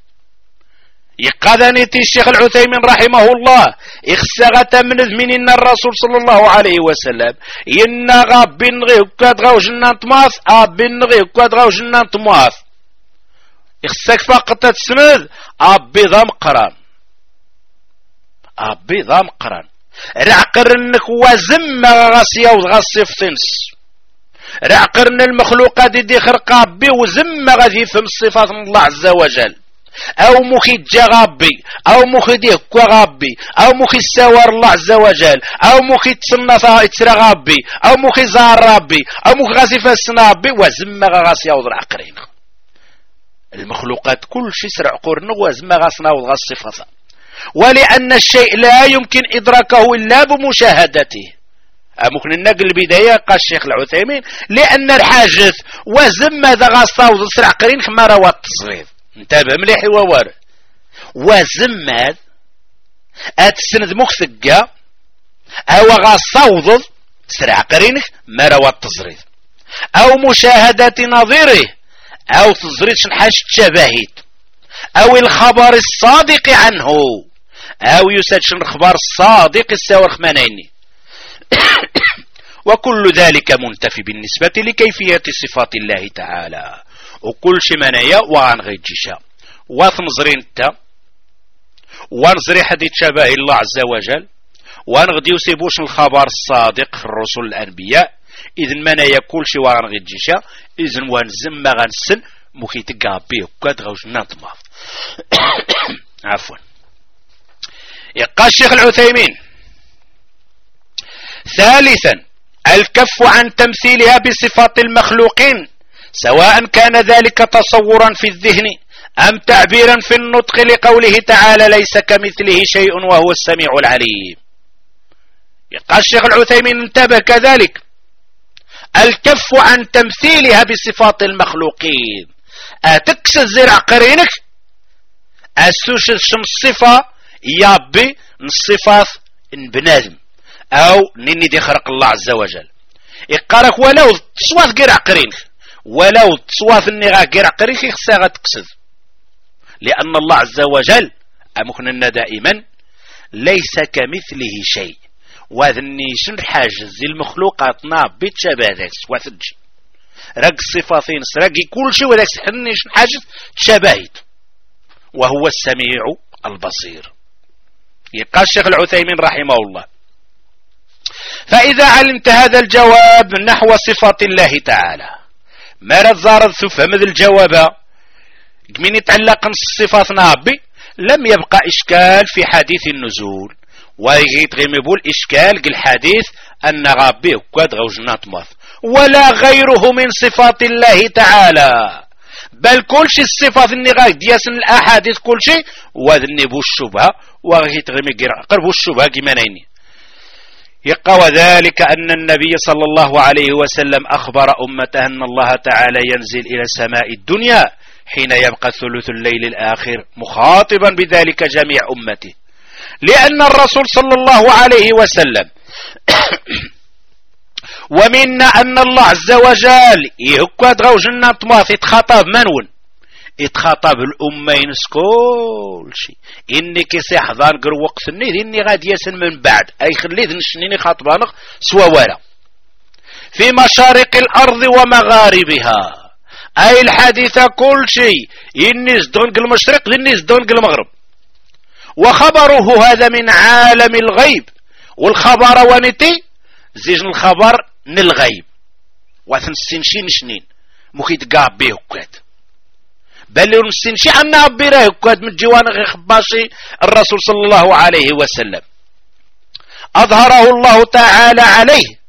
يقذنتي الشيخ العثيمين رحمه الله اخسغت من إن الرسول صلى الله عليه وسلم إن غاب نغي وكاد غاو جنان تماث نغي وكاد غاو جنان تماث اخسك فقط تسمذ ضام قران ضام قران رعقرنك وزم غاسيا وغاسيف تنس رعقرن المخلوقات دي خرق عبي وزم غادي فهم صفات الله عز وجل، او مخي جا غابي او مخي ديكوا غابي او مخي سوار الله عز وجل او مخي تصنفا يتسرى غابي او مخي زار ربي او مخي غاسي فاسنا ربي وزم غاسيا وضرع قرين المخلوقات كل شيء سرع قرن وزم غاسنا وغاس صفاتها، ولأن الشيء لا يمكن إدراكه إلا بمشاهدته. ممكن النقل البداية قال الشيخ العثيمين لأن الحاجث وزم ذا غاسا وضسرع قرين كما روى التصغير انتبه مليح ووارد وزم هذا أتسند مكثقة أو غاصوض سرع قرينك ما روى التصغير أو مشاهدة نظيره أو تصغير شنحاش تشباهيت أو الخبر الصادق عنه أو يسجل الخبر الصادق الساورخ منيني وكل ذلك منتفي بالنسبة لكيفية صفات الله تعالى، وكل شيء منايا وعن غير جيشا وثمزرين تا ونزري حديث شبه الله عز وجل ونغدي يسيبوش الخبر الصادق في الرسل الأنبياء إذن منايا كل شيء وعن غير جيشا إذن ونزم غنسن مخي تقابيه وكاد غوش نطمع عفوا. يقال الشيخ العثيمين ثالثا الكف عن تمثيلها بصفات المخلوقين سواء كان ذلك تصورا في الذهن أم تعبيرا في النطق لقوله تعالى ليس كمثله شيء وهو السميع العليم. يقال الشيخ العثيمين انتبه كذلك الكف عن تمثيلها بصفات المخلوقين أتكس الزرع قرينك أسوش الصفة يابي الصفات بنادم أو نني دي خرق الله عز وجل يقارك ولو تصواث قرع قرينك ولو تصواث النغا قرع قرينك يخساغة تكسد لأن الله عز وجل أمكننا دائما ليس كمثله شيء وذني شن حاجز المخلوقاتنا بتشابه وثلج رق الصفاتين رقي كل شيء وذاك سحرني شن حاجز تشابهت وهو السميع البصير. يقال الشيخ العثيمين رحمه الله فإذا علمت هذا الجواب نحو صفات الله تعالى ما رزارد تفهم ذا الجواب من يتعلق الصفات نابي لم يبقى إشكال في حديث النزول ويجيت غيمبول إشكال قل حديث أن غابي وكاد غوجنات ماث ولا غيره من صفات الله تعالى بل كل شيء الصفات النغاية دياسن الأحاديث كل شيء وذني بو الشبهة وغيت غيمي قربو الشبهة كمانيني. يقى وذلك أن النبي صلى الله عليه وسلم أخبر أمته أن الله تعالى ينزل إلى سماء الدنيا حين يبقى ثلث الليل الآخر مخاطبا بذلك جميع أمته لأن الرسول صلى الله عليه وسلم ومنا أن الله عز وجل يهكاد غوجنا طماث يتخاطب منون يتخاطب الأمين كل شيء إني كيسي حضان قر وقت النيد إني غادي يسن من بعد أي خليذ نشنيني خاطبانك سوا ورا في مشارق الأرض ومغاربها أي الحديث كل شيء إني زدونق المشرق إني زدونق المغرب وخبره هذا من عالم الغيب والخبر ونتي زيج الخبر نلغيب وثنسنشي نشنين مخيط قاب بيه كاد بل نسنشي عنا بيه كاد من جوان خباشي الرسول صلى الله عليه وسلم أظهره الله تعالى عليه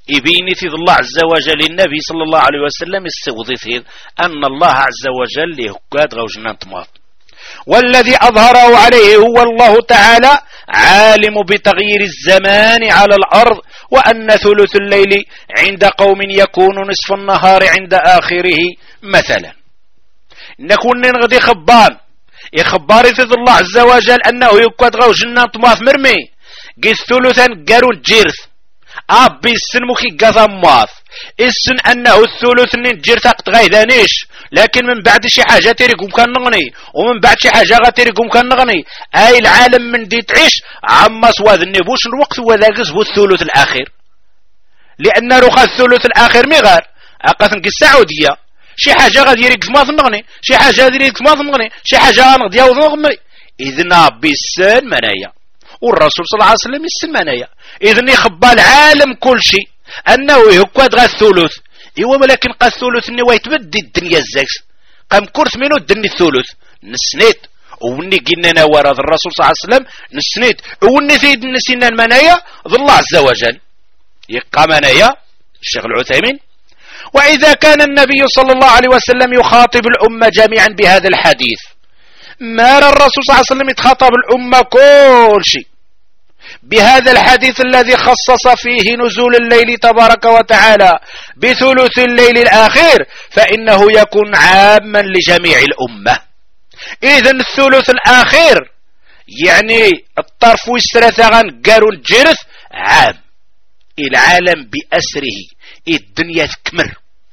يبيني في الله عز وجل النبي صلى الله عليه وسلم السوضي فيه أن الله عز وجل يهكاد غوجنا طماط، والذي أظهره عليه هو الله تعالى عالم بتغيير الزمان على الأرض، وأن ثلث الليل عند قوم يكون نصف النهار عند آخره مثلا. نكون نغدي خبار يخباري في الله عز وجل أنه يكاد غوجنا طماط مرمي قيس ثلثا قارون جيرث أبي السن مكي قضى مواف السن أنه الثلث نجيرث غيدانيش، لكن من بعد شي حاجة تريكم كان نغني، ومن بعد شي حاجة غتريكم كان نغني. أي العالم من دي تعيش عما سواد النبوش الوقت وذا قصبه الثلث الأخير، لأن رخى الثلث الأخير مغار أقاثن كالسعودية شي حاجة غادي يريك ما نغني، شي حاجة غادي يريك ما نغني، شي حاجة غادي يوض نغني. إذن أبي السن منايا والرسول صلى الله عليه وسلم السن منايا، إذن يخبى العالم كل شيء أنه يهكاد غا الثلث. إيوا ولكن قا الثلث إني ويتبدي الدنيا الزاكس قام كرت منو الدنيا الثلث نسنيت وني قلنا ورا الرسول صلى الله عليه وسلم نسنيت وني زيد نسينا المنايا ذو الله عز وجل يقى منايا الشيخ العثيمين. وإذا كان النبي صلى الله عليه وسلم يخاطب الأمة جميعا بهذا الحديث، ما الرسول صلى الله عليه وسلم يتخاطب الأمة كل شيء بهذا الحديث الذي خصص فيه نزول الليل تبارك وتعالى بثلث الليل الآخر، فإنه يكون عاما لجميع الأمة. إذن الثلث الآخر يعني الطرف والثلاثة قارون جرث عام، العالم بأسره الدنيا تكمر.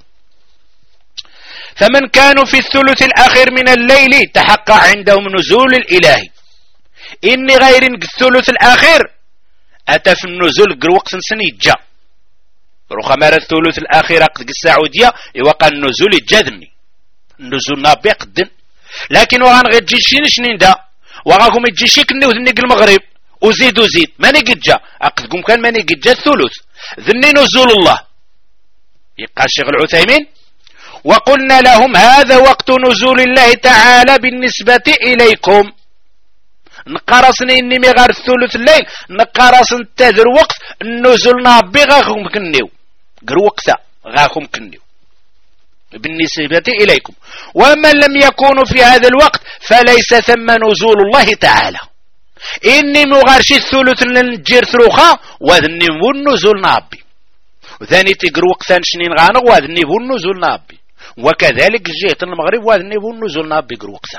فمن كانوا في الثلث الأخير من الليل تحقق عندهم نزول الإلهي. إني غير الثلث الأخير أتى في النزول وقت سنيجا روخا مارا الثلث الأخير قد السعودية يوقع النزول الجذني النزول نابي قدن، لكن وغان غير تجي شنين دا وغاكم تجي شي كني وذني المغرب وزيد ماني قد جا أقدكم كان ماني قد جا الثلث ذني نزول الله. يقال الشيخ العثيمين وقلنا لهم هذا وقت نزول الله تعالى بالنسبة إليكم. نقرصني إني مغار الثلث الليل نقرص انتظر وقت النزول نابي غاكم كنيو قر وقتا غاكم كنيو بالنسبة إليكم. ومن لم يكونوا في هذا الوقت فليس ثم نزول الله تعالى. إني مغارشي الثلث نجير ثروخا وذني النزول نابي وثاني تقر وقتا شنين غانغ وذني النزول نابي، وكذلك جهة المغرب وذني النزول نابي قر وقتا.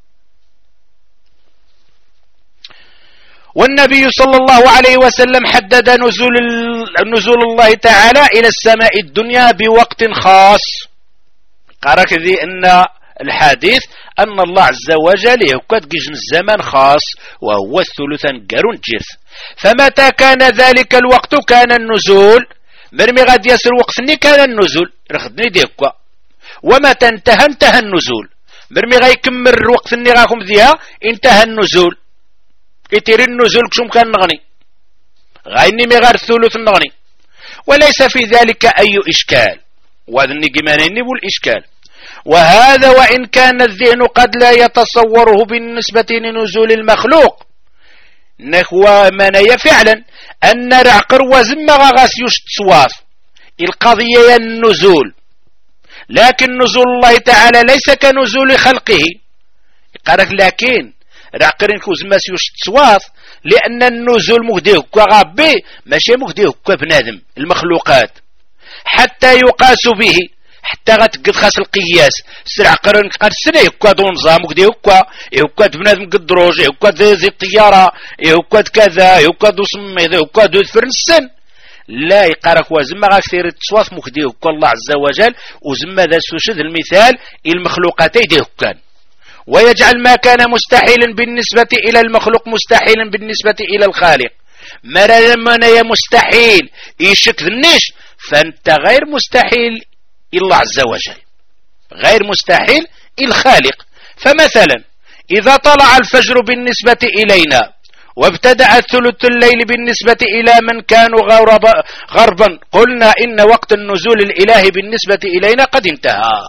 والنبي صلى الله عليه وسلم حدد نزول الله تعالى إلى السماء الدنيا بوقت خاص. قرأك ذي أن الحديث أن الله عز وجل يهكد جيجن الزمان خاص وهو الثلثان قارون جيرث. فمتى كان ذلك الوقت كان النزول مرمي غاد يسر وقتني كان النزول رخدني ديكوا. ومتى انتهى النزول مرمي غا يكمل الوقت اللي غاكم ذيها انتهى النزول. يتير النزول كشم كان نغني غايني مغار الثلث النغني. وليس في ذلك أي إشكال وذني قمانيني بالإشكال. وهذا وإن كان الذهن قد لا يتصوره بالنسبة لنزول المخلوق نخوى منايا فعلا أن رعقر وزم غاس يشتصواف القضية النزول، لكن نزول الله تعالى ليس كنزول خلقه. قالك لكن رعقرين كوزماس يشتصواف لأن النزول مهديه كغابي ماشي مهديه كبنادم المخلوقات حتى يقاس به حتى غتقد خاص القياس. سرع قرن قد سنة يكاد نظام وكذا يكاد بنادم قد دروج يكاد زي الطيارة يكاد كذا يكاد وصمي يكاد فرنسن لا يقارك وزما غاكثير التصواف مكدي يكاد الله عز وجل وزما ذا سوشد المثال المخلوقات يديه كان ويجعل ما كان مستحيلا بالنسبة إلى المخلوق مستحيلا بالنسبة إلى الخالق. مرة لما يا مستحيل يشك ذنيش فأنت غير مستحيل الله عز وجل غير مستحيل الخالق. فمثلا إذا طلع الفجر بالنسبة إلينا وابتدأ ثلث الليل بالنسبة إلى من كانوا غربا قلنا إن وقت النزول الإلهي بالنسبة إلينا قد انتهى.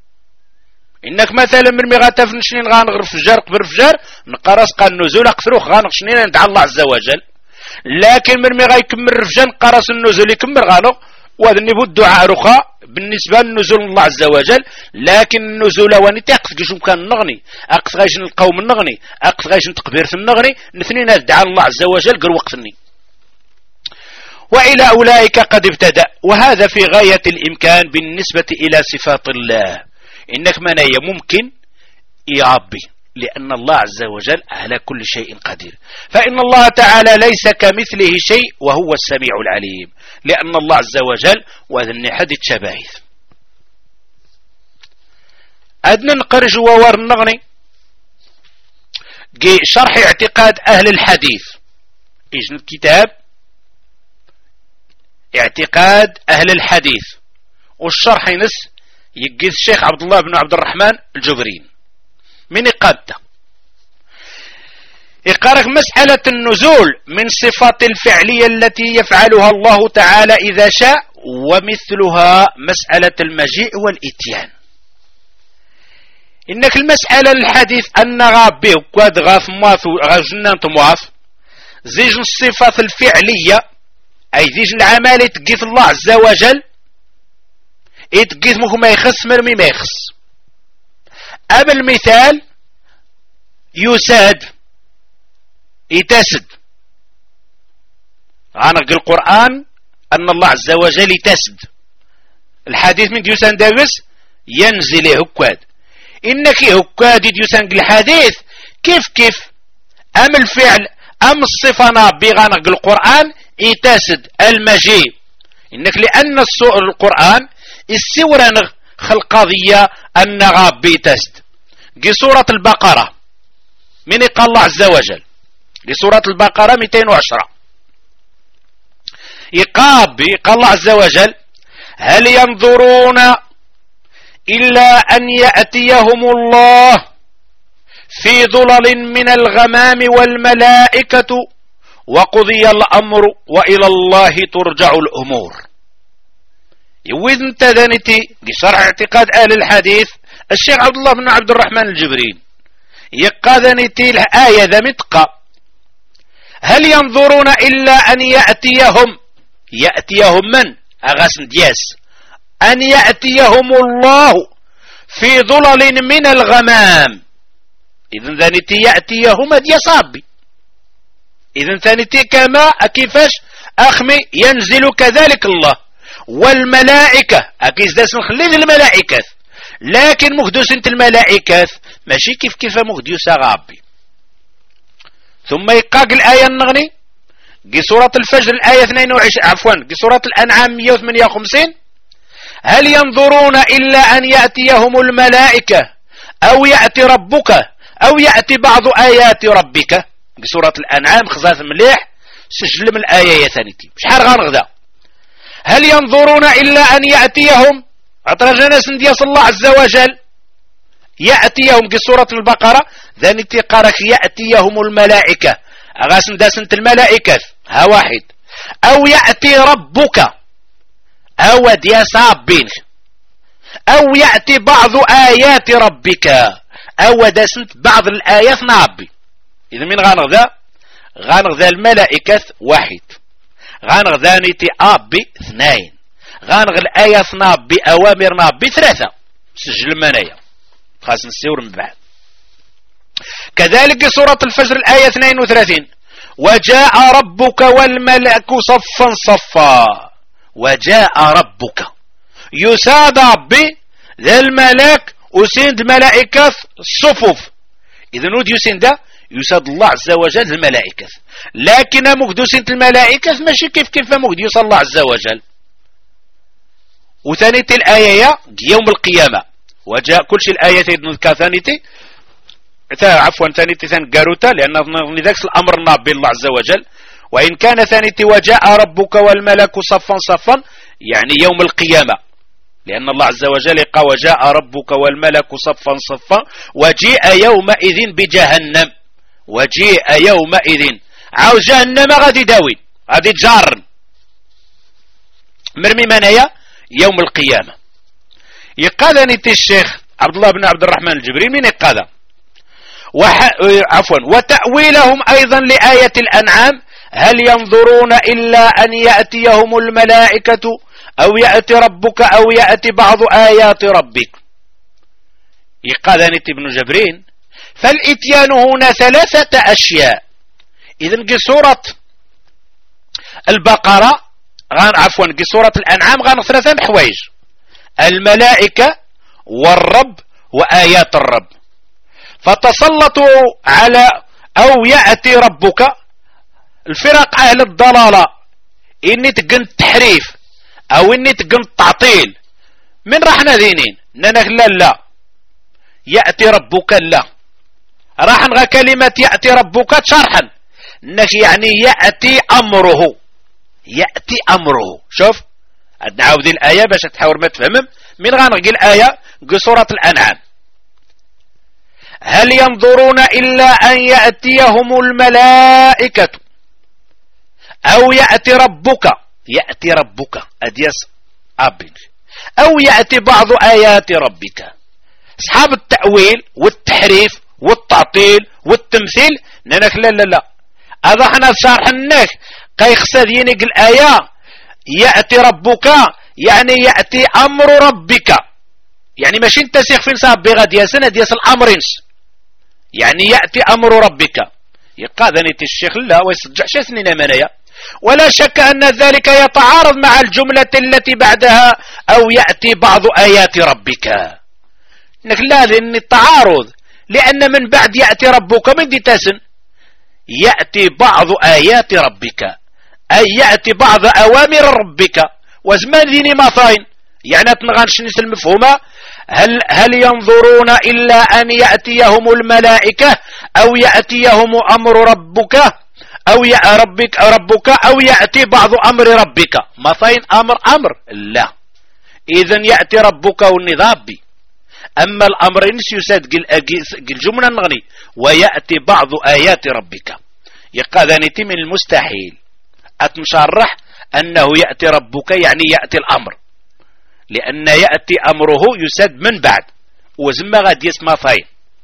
إنك مثلا من مغاتف نشنين غانغر فجر قبر فجر نقرص قال النزول أكثروخ غانغ شنين ندعى الله عز وجل. لكن من مي غيكمل رفجان قرص النزول يكمل غانو وهذا نبو الدعاء رخا بالنسبة للنزول الله عز وجل. لكن النزول وانيتي أقصد كيش كان نغني أقصد غايش القوم النغني أقصد غايش تقبير في النغني نثنين الدعاء الله عز وجل قر وقتني. وإلى أولئك قد ابتدأ، وهذا في غاية الإمكان بالنسبة إلى صفات الله. إنك منايا ممكن يعبي لأن الله عز وجل على كل شيء قدير، فإن الله تعالى ليس كمثله شيء وهو السميع العليم، لأن الله عز وجل وذن حد الشباهث. أدنى نقرج وور النغني شرح اعتقاد أهل الحديث، إجن الكتاب اعتقاد أهل الحديث والشرح ينس يجيز الشيخ عبد الله بن عبد الرحمن الجبرين من إقادته. يقارك مسألة النزول من صفات الفعلية التي يفعلها الله تعالى إذا شاء، ومثلها مسألة المجيء والإتيان. إنك المسألة الحديث أن غابه قد غاف مواث غاجنان تمواث زيج الصفات الفعلية أي زيج العمال يتقيث الله عز وجل يتقيث مخ ما يخص مرمي ما يخص. أما المثال يساد يتسد عنق القرآن أن الله عز وجل يتسد، الحديث من ديوسان داغس ينزل هكاد. إنك هكاد ديوسان الحديث كيف أم الفعل أم الصفة نابي غانق القرآن يتسد المجيء. إنك لأن القرآن السورة خلقضية أن غابي تسد. دي سورة البقرة من قال الله عز وجل لسورة البقرة 210 يقابي قال الله عز وجل هل ينظرون إلا أن يأتيهم الله في ظلل من الغمام والملائكة وقضي الأمر وإلى الله ترجع الأمور. يوذ انتدنتي بشرح اعتقاد أهل الحديث الشيخ عبد الله بن عبد الرحمن الجبرين يقاذنتي الآية ذا متقى هل ينظرون إلا أن يأتيهم من أغاسن دياس أن يأتيهم الله في ظلل من الغمام. إذن ذانتي يأتيهم دي صابي، إذن ثانيتي كما كيفاش أخمي ينزل كذلك الله والملائكة أكيد داس نخلي الملائكة، لكن مخدوس انت الملائكة ماشي كيف مخدوس غابي. ثم يقاق الآية النغني دي سورة الفجر الآية 22 دي سورة الأنعام 158 هل ينظرون إلا أن يأتيهم الملائكة أو يأتي ربك أو يأتي بعض آيات ربك. دي سورة الأنعام خزاث مليح سجل من الآية ثانيتي مش حار غنغدا. هل ينظرون إلا أن يأتيهم أطرجنا ناس نديس الله عز وجل يأتيهم في سورة البقرة ذانيتي قارك يأتيهم الملائكة أغاسن داسنت الملائكة ها واحد أو يأتي ربك أو ديا صابين أو يأتي بعض آيات ربك أو داسنت بعض الآيات نابي. إذا من غانغذا الملائكة واحد غانغذانيتي أبي اثنين غانغ الآية نابي أوامر نابي ثلاثة سجل المنايا خاص نسيور من بعد. كذلك سورة الفجر الآية 32 وجاء ربك والملك صفا صفا. وجاء ربك يساد ربي ذا الملك وسند ملائكة الصفوف. إذا نود يسند يساد الله عز وجل الملائكة، لكن مقدوسين الملائكة ماشي كيف مقدوس الله عز وجل. وثانيتي الآية يوم القيامة وجاء كل شيء الآيتين نذكر ثانيتي ثانيتي قاروتا لأن ذاك الأمر ناب بالله عز وجل. وإن كان ثانيتي وجاء ربك والملك صفا صفا يعني يوم القيامة، لأن الله عز وجل قال وجاء ربك والملك صفا صفا وجيء يومئذ بجهنم. وجيء يومئذ عاو جهنم غادي داوي غادي تجار مرمي منايا يوم القيامة. يقاذني الشيخ عبد الله بن عبد الرحمن الجبري من يقاذا وتأويلهم أيضا لآية الأنعام هل ينظرون إلا أن يأتيهم الملائكة أو يأتي ربك أو يأتي بعض آيات ربك. يقال ابن جبرين فالإتيان هنا 3 أشياء. إذن قي سورة البقرة عفوا قي سورة الأنعام غان 3 حوايج: الملائكة والرب وآيات الرب. فتسلطوا على أو يأتي ربك الفرق أهل الضلالة إني تقن التحريف أو إني تقن التعطيل. من رحنا ذينين ننك لا يأتي ربك لا راح نغا كلمة يأتي ربك شرحا انك يعني يأتي أمره. يأتي أمره. شوف نعاود الآية باش تحاول ما تفهمم. من غنقي الآية قي سورة الأنعام: هل ينظرون إلا أن يأتيهم الملائكة أو يأتي ربك. يأتي ربك أديس أبن أو يأتي بعض آيات ربك. أصحاب التأويل والتحريف والتعطيل والتمثيل ننك لا هذا حنا شارح النك قيخسد ينق الآية يأتي ربك يعني يأتي أمر ربك، يعني ماشي انت سيخ في نصاب بغد ياسن دياس الأمرنس، يعني يأتي أمر ربك. يقال ذنيت الشيخ لا ويسجع شسنين منايا. ولا شك أن ذلك يتعارض مع الجملة التي بعدها أو يأتي بعض آيات ربك. إنك لا لأن التعارض، لأن من بعد يأتي ربك من دي تسن يأتي بعض آيات ربك أي يأتي بعض أوامر ربك. وزمان ذيني ما فاين يعني تنغانش نس المفهومة. هل ينظرون إلا أن يأتيهم الملائكة أو يأتيهم أمر ربك أو ربك أو يأتي بعض أمر ربك. ما فاين أمر لا. إذن يأتي ربك والنظام بي. أما الأمر إنس يساد الجملة نغني ويأتي بعض آيات ربك. يقاذنتي من المستحيل أتنشرح أنه يأتي ربك يعني يأتي الأمر، لأن يأتي أمره يساد من بعد وزما غادي يسمى فاين.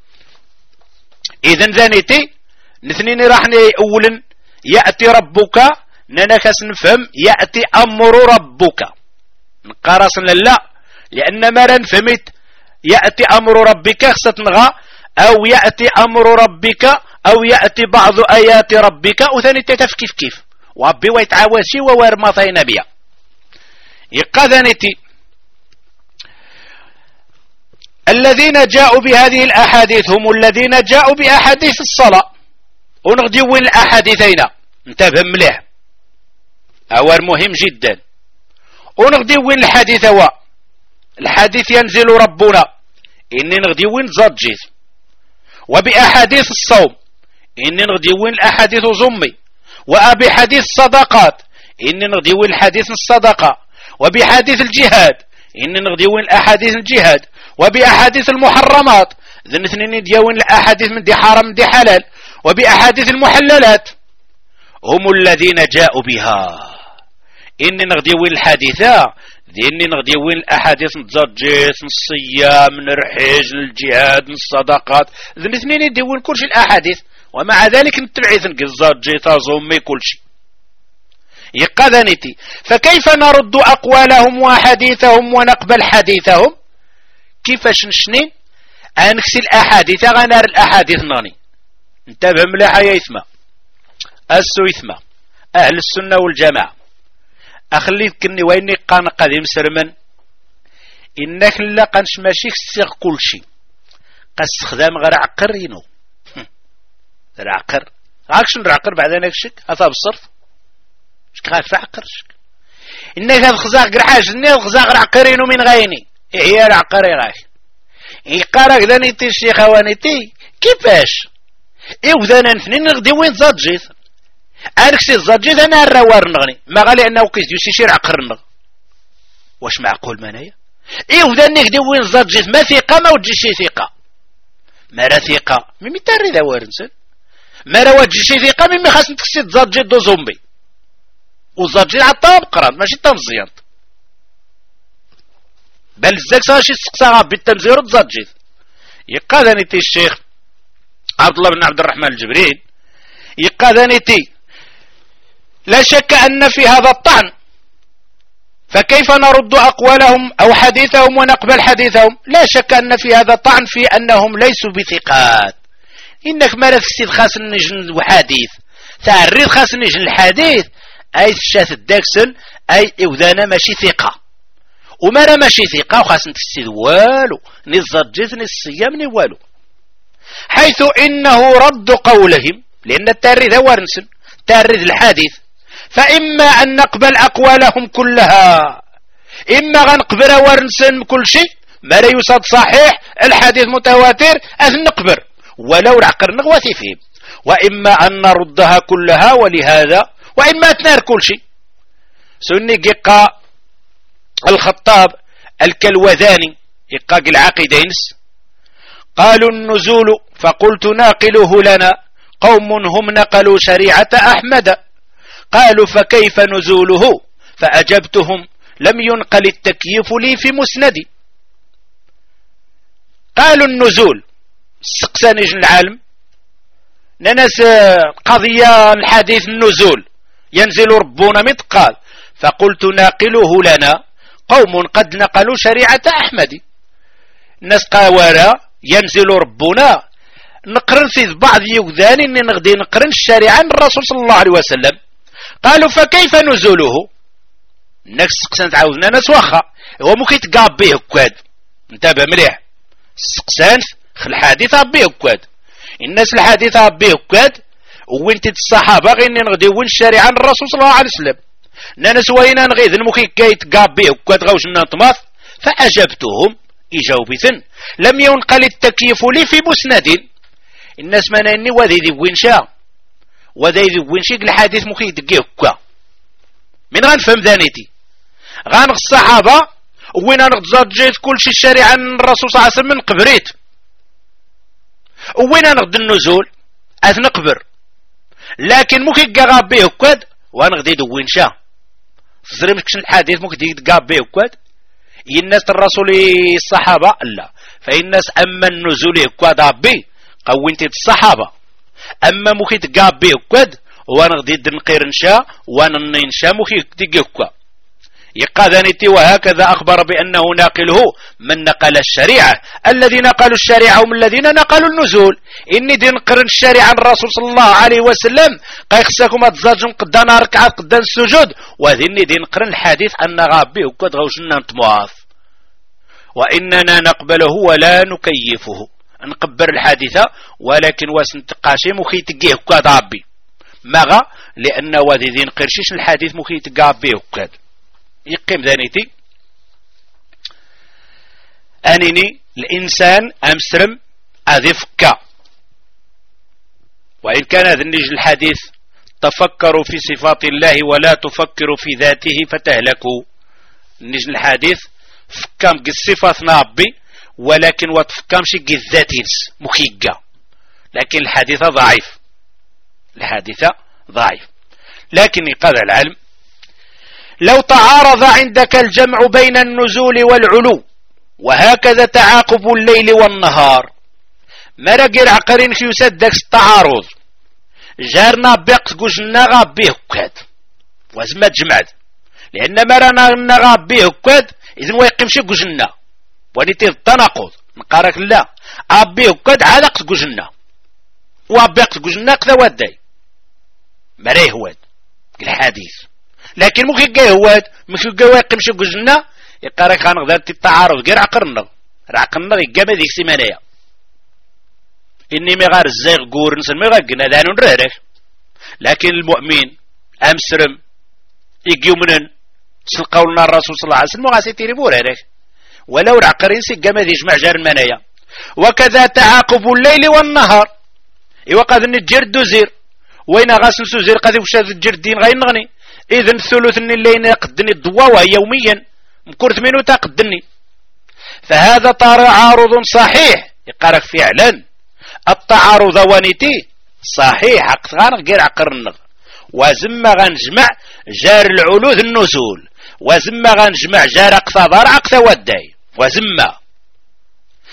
إذن ذانيتي نثنين راح أولا يأتي ربك ننكس نفهم يأتي أمر ربك نقارس لا، لأن ما نفهمت يأتي أمر ربك خصت نغا أو يأتي أمر ربك أو يأتي بعض آيات ربك وثاني تتف كيف وابي ويتعاوسي ووار ما فاين بيا. يقاذنتي الذين جاءوا بهذه الأحاديث هم الذين جاءوا بأحاديث الصلاة. ونغدي وين الأحاديثين انتبه مليح أوار مهم جدا. ونغدي وين الحديث هو الحديث ينزل ربنا إني نغدي وين زجيت. وبأحاديث الصوم إني نغدي وين الأحاديث زمي. وبحديث الصدقات إني نغدي وين الحديث الصدقة. وبحديث الجهاد إني نغدي وين الأحاديث الجهاد. وبأحاديث المحرمات ذن اثنين ديوين الأحاديث من دي حرام من دي حلال. وبأحاديث المحللات هم الذين جاءوا بها. إني نغدي وين الحديثة ديني نغدي وين الأحاديث نتزجيس الصيام نرحيج الجهاد الصدقات ذن اثنين ديوين كل شيء الأحاديث. ومع ذلك نتبعيث نقزجيت زومي كل شيء. يقذنتي فكيف نرد أقوالهم وحديثهم ونقبل حديثهم؟ كيفاش نشني أنكسي الأحاديث غنار الأحاديث ناني. انتبه مليحة يا إثمة أسو إثمة أهل السنة والجماعة أخليت كني ويني قان قديم سرمن إنك لا قنش ماشيك سيغ كل شيء قس خدام غير عقرينو العقر عاكش نعقر بعد أنا كشك هذا بالصرف شك غاك عقرشك إنك هذا خزاق قرحاج إنك خزاق عقرينو من غيني هي العقري غاك يقارك ذانيتي الشيخ وانيتي كيفاش وذانا نثنين نغدي وين زادجيت أنكسي الزادجيت أنا الروار نغني ما غالي أنه قيس يوسي شير عقر النغ واش معقول منايا وذانا نغدي وين زادجيت ما ثقة ما وجي شي ثقة ما را ثقة ميمي تاري ذا وارنسل ما را وجي شي ثقة ميمي خاص نتكسي زادجيت دو زومبي وزادجيت عطا بقران ماشي تمزيان بل الزاك ساشي سقسا بالتمزير وتزادجيت. يقاذنيتي الشيخ عبد الله بن عبد الرحمن الجبريل يقاذنيتي لا شك أن في هذا الطعن، فكيف نرد أقوالهم أو حديثهم ونقبل حديثهم؟ لا شك أن في هذا طعن في أنهم ليسوا بثقات. إنك ما رفسيد خاص نجن وحديث تعريض خاص نجن الحديث أي الشاث الداكسل أي إوذانا ماشي ثقة، وما راه ماشي ثقة وخاص نتسيد والو نزرجت نصيام ني والو، حيث إنه رد قولهم، لأن التاريث هو رنسن تاريث الحديث، فإما أن نقبل أقوالهم كلها، إما غنقبل ورنسن كل شيء ما لا يصد صحيح الحديث متواتر أذ نقبر ولو العقر نغوثي فيه، وإما أن نردها كلها ولهذا، وإما تنار كل شيء. سني قيقا الخطاب الكلوذاني إقاق العقيدينس قالوا النزول، فقلت ناقله لنا قوم هم نقلوا شريعة أحمد، قالوا فكيف نزوله؟ فأجبتهم لم ينقل التكييف لي في مسندي. قالوا النزول سقسانيج العالم ننس قضية الحديث النزول ينزل ربنا متقال، فقلت ناقله لنا قوم قد نقلوا شريعة أحمد، الناس قاورا ينزل ربنا نقرن في بعض يوذان إن نغدي نقرن الشريعة الرسول صلى الله عليه وسلم. قالوا فكيف نزوله؟ نفس سقسان تعاودنا ناس واخا هو ممكن تقاب به كواد، انتبه مليح، سقسان في الحديث به كواد، الناس الحديث به كواد وانت الصحابة غير نغدي وين الشريعة الرسول صلى الله عليه وسلم، ناس وين نغيد ممكن كي تقاب به كواد غوش نطماث. فأجبتهم إجابة لم ينقل التكييف لي في مسند، الناس مناني وذي ذي وين شاء وذي ذي وين شيء الحديث ممكن يدقيه كوا من غنفهم ذانيتي غانغ الصحابة وين نغزرجيت كل شيء الشريعة الرسول صلى الله عليه وسلم من قبريت، وين نغد النزول أث نقبر، لكن ممكن يقاب به كواد ونغدي دوين شاء تزرمكش الحديث ممكن يقاب به كواد الناس الرسول الصحابة لا، فالناس أما النزول كواد أبي قوينت الصحابة، أما ممكن تقاب به كواد ونغدي دنقير نشاء وننشاء ممكن تقاب يقاذنتي. وهكذا أخبر بأنه ناقله من نقل الشريعة، الذي نقلوا الشريعة هم الذين نقلوا النزول. إني دي نقرن الشريعة الرسول صلى الله عليه وسلم قيخساكم أتزاجم قدانا ركعات قدان السجود، وذني دي نقرن الحديث أن غابي وكد غوشنا نتمواث، وإننا نقبله ولا نكيفه، نقبر الحادثة ولكن واسنتقاشي مخي تقيه كاد عبي مغا، لأن وذي ذي نقرشيش الحديث مخي تقابيه كاد يقيم ذانيتي. أنني الإنسان أمسرم أذي فكا، وإن كان هذا النجل الحديث تفكروا في صفات الله ولا تفكروا في ذاته فتهلكوا، النجل الحديث فكام الصفات نابي ولكن وتفكامش الذاتي مخيقة، لكن الحديث ضعيف، الحديث ضعيف. لكن قال العلم لو تعارض عندك الجمع بين النزول والعلو وهكذا تعاقب الليل والنهار، ما رقر عقرين في يسدك التعارض جارنا بيقت قجنا غابيه كاد وازمات جمعد، لأن ما رانا غابيه كاد إذن ويقيمش قجنا وليتي التناقض نقارك لا أبيه كاد علقت قجنا وابيقت قجنا قذا وداي مريه واد الحديث، لكن ممكن جاي هواد ممكن جاي يقيمش قجنا يقارك خانق ذات التعارض غير عقرنا رعقنا يقام ذيك سيمانية إني مغار الزيغ قور نسل مغاقنا ذانو نرهرك، لكن المؤمن أمسرم يجيو منن سلقولنا الرسول صلى الله عليه وسلم وغاسي تيريبور هرك ولو العقرين سيقام ذي جمع جار المنايا. وكذا تعاقب الليل والنهار وقد نجرد زير وين غاسن سوزير قد وشاد الجردين غير نغني، إذن الثلث الليل يقدني الضواوة يوميا مكورت منو تقدني، فهذا تعارض صحيح يقارك فعلا التعارض ونيتي صحيح عقتغان غير عقرنا، وزم غنجمع جار العلوذ النزول وزم غنجمع جار اقتضار عقت وداي وزم،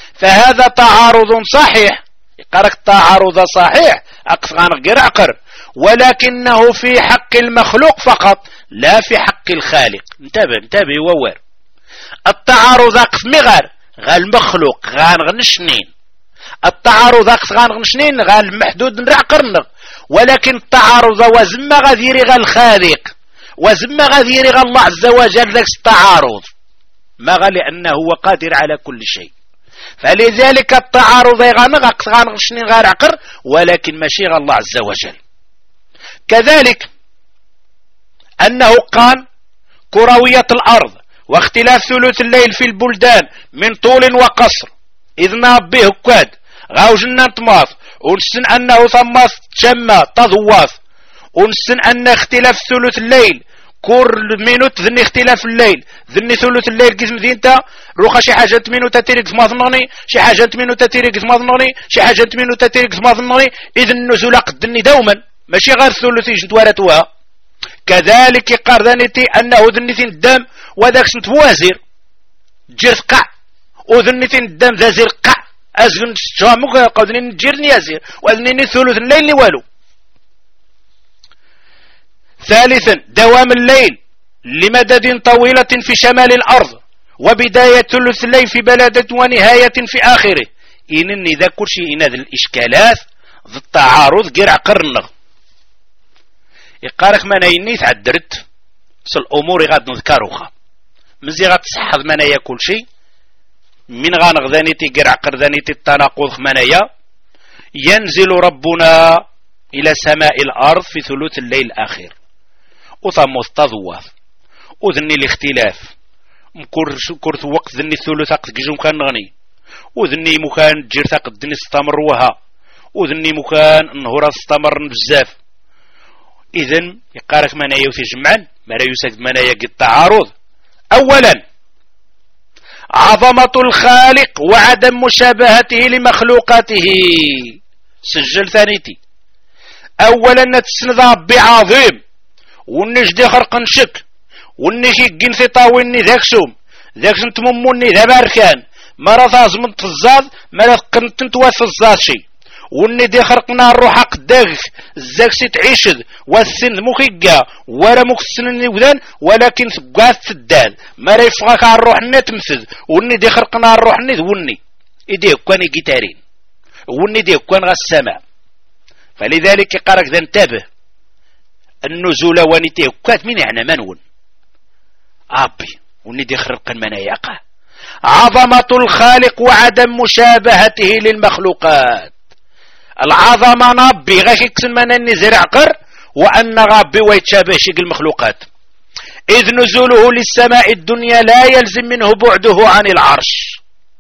فهذا تعارض صحيح يقارك تعارض صحيح عقتغان غير عقر، ولكنه في حق المخلوق فقط لا في حق الخالق. انتبه ووار التعارض قسمي غير المخلوق غنغنشنين، التعارض غنغنشنين غير محدود نرع قرنغ، ولكن التعارض وزما غاديري غير الخالق وزما غاديري غير الله عز وجل. ذاك التعارض ما غا لأنه هو قادر على كل شيء، فلذلك التعارض غنغشنين غير عقر ولكن ماشي غير الله عز وجل. كذلك أنه قال كروية الأرض واختلاف ثلث الليل في البلدان من طول وقصر، إذ نابيه كاد غاوجنا نتماث ونسن أنه ثماث تشمى تضواث، ونسن أن اختلاف ثلث الليل كور مينوت ذني اختلاف الليل ذني ثلث الليل كيس مدينتا روخا شي حاجة تمينو تاتيريك ثماثنوني شي حاجة تمينو تاتيريك ثماثنوني شي حاجة تمينو تاتيريك ثماثنوني، إذن النزول قدني دوما ماشي غير ثلث جدوارتوها. كذلك يقار ذنيتي أنه ذنيتين الدم وذاك سنت بوازير جير قع وذنيتين الدم ذا زير قع أزغن شامك قودني جيرني يزير وذنيني ثلث الليل اللي والو. ثالثا دوام الليل لمدد طويلة في شمال الأرض وبداية ثلث الليل في بلدة ونهاية في آخره. إنني ذا كل شيء إن هذه الإشكالات ذا التعارض قرع قرنغ يقارك منايني تعدرت الأمور غاد نذكروها مزي غاد تصحض منايا كل شيء من غانغذانيتي قرع قرذانيتي التناقض منايا. ينزل ربنا إلى سماء الأرض في ثلث الليل الأخير وثموث تضواث وذني الاختلاف كرت وقت ذني الثلث أقتجم كان نغني وذني مكان جيرتا قدني استمر وها وذني مكان النهور استمر بزاف. إذن يقارك منايا في جمعا ما لا يسد منايا التعارض. أولا عظمة الخالق وعدم مشابهته لمخلوقاته. سجل ثانيتي أولا نتسند ربي عظيم ونجدي خرق نشك ونشي قنثي طاويني ذاك سوم ذاك نتمموني ذا باركان مرة تازمنت في الزاد مرة كنت توافي الزاد شي وني دي خرقنا الروح قداك الزاك سي تعيشد والسن مخيقا ولا مكسنني ودان ولكن سقاث تدان مرة يفغاك على الروح ني تمسد وني دي خرقنا الروح ني وني إديه كواني جيتارين وني دي كوان غا السماء. فلذلك يقارك ذا انتبه النزول وانيتيه كات من يعني منون أبي وندي خرق المنايقة. عظمة الخالق وعدم مشابهته للمخلوقات. العظمة نبي غاكيكس منني زرع قر وأن غابي ويتشابه شيء المخلوقات، إذ نزوله للسماء الدنيا لا يلزم منه بعده عن العرش.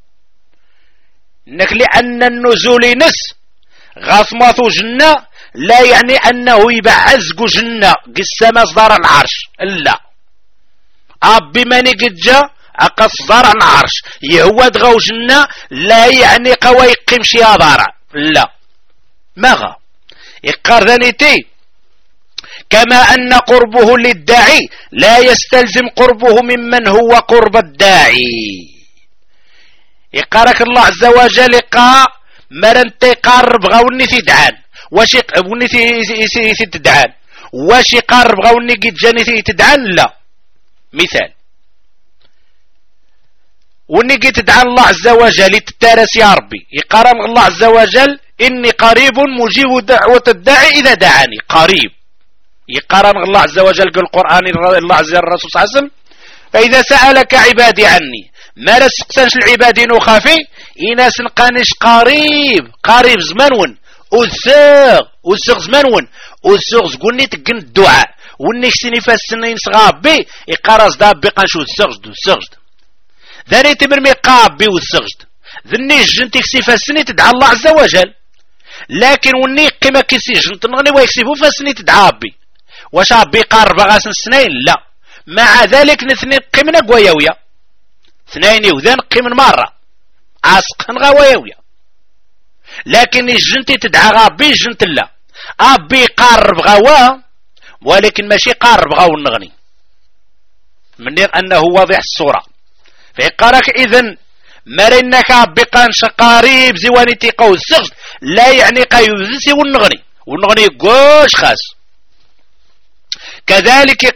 إنك لأن النزول نس غاثماثو جنة لا يعني أنه يبعزق جنة قسما صدار العرش، لا أبي ماني قد جا أقص صدار العرش يهو دغو جنة لا يعني قوى يقيم شي ضارع، لا ماغا يقار ذانيتي. كما أن قربه للداعي لا يستلزم قربه ممن هو قرب الداعي. يقارك الله عز وجل يقا مرنتي قارب غوني تدعان واش وني تدعان واش يقارب غوني قد جاني تدعان، لا مثال وني قد تدعان الله عز وجل تتارس يا ربي يقارب الله عز وجل إني قريب مجيب دعوة الداعي إذا دعاني قريب. يقارن الله عز وجل قال القرآن الله عز وجل الرسول صلى الله عليه وسلم فإذا سألك عبادي عني ما رسقتنش العبادين وخافي إناس نقانش قريب زمانون وثغ زمانون وثغ قلني تقن الدعاء ونكسيني فاسنين صغابي يقارز دابي قنشو السغد ذاني تمرمي قابي والسغد ذني جنتك سيفاسني تدعى الله عز وجل، لكن وني قيمة كيسي جنت نغني ويكسيفو فاسني تدعى بي واش عبي قارب غاسن السنين، لا مع ذلك نثني قيمنا قوياوية اثنين وذان قيمن مرة عاسقن غواياوية، لكن الجنتي تدعى غابي جنت لا أبي قارب غوا ولكن ماشي قارب غاو النغني من أنه واضح الصورة. فيقارك إذن مرنك بقانش قريب زواني تيقو السغد لا يعني قايوزسي والنغني ونغني قوش خاص. كذلك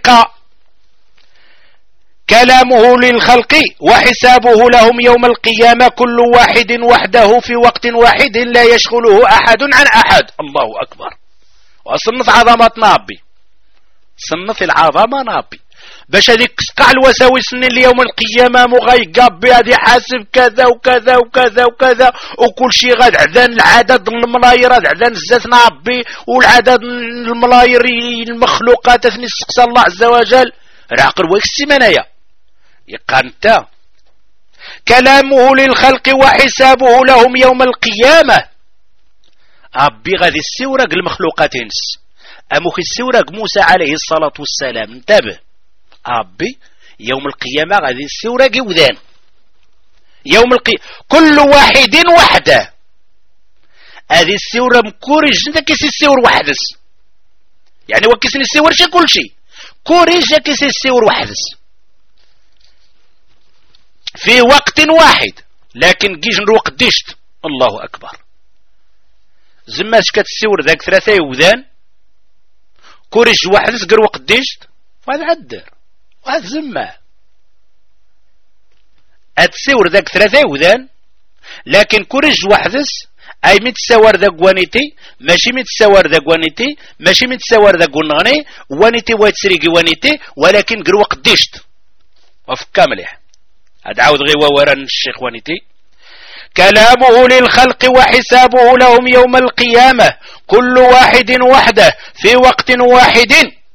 كلامه للخلق وحسابه لهم يوم القيامة كل واحد وحده في وقت واحد لا يشغله أحد عن أحد. الله أكبر. وصنف عظمة نابي، صنف العظمة نابي باش هذيك تسقع الوساوس اللي يوم القيامة مغيقب بهذه حاسب كذا وكذا وكذا وكذا وكل شيء غاد عذان العدد الملاير غاد عذان الزات نابي والعدد الملاير المخلوقات اثني استقصى الله عز وجل راقر ويك السيمانية يقانتا. كلامه للخلق وحسابه لهم يوم القيامة أبي غادي السورق المخلوقات ينس أموخي السورق موسى عليه الصلاة والسلام. انتبه أبي يوم القيامة غادي السورق يوذان يوم القيامة كل واحد وحده. هذه السورة مكوريج انت كيسي السور وحدس يعني وكيسني السور شي كل شيء كوريج كيسي السور وحدس في وقت واحد. لكن جيج نروق ديشت. الله أكبر. زما شكات السور ذاك ثلاثة يوذان كوريج وحدس قروق ديشت وهذا عدر وهذا زما السور ذاك ثلاثة يوذان لكن كوريج وحدس اي متساور ذا قوانيتي ماشي متساور ذا قوانيتي ماشي متساور ذا قنغني وانيتي ويتسريقي وانيتي ولكن قروق ديشت وفكا مليح. هاد عاود غي ووران الشيخ وانيتي. كلامه للخلق وحسابه لهم يوم القيامة كل واحد وحده في وقت واحد.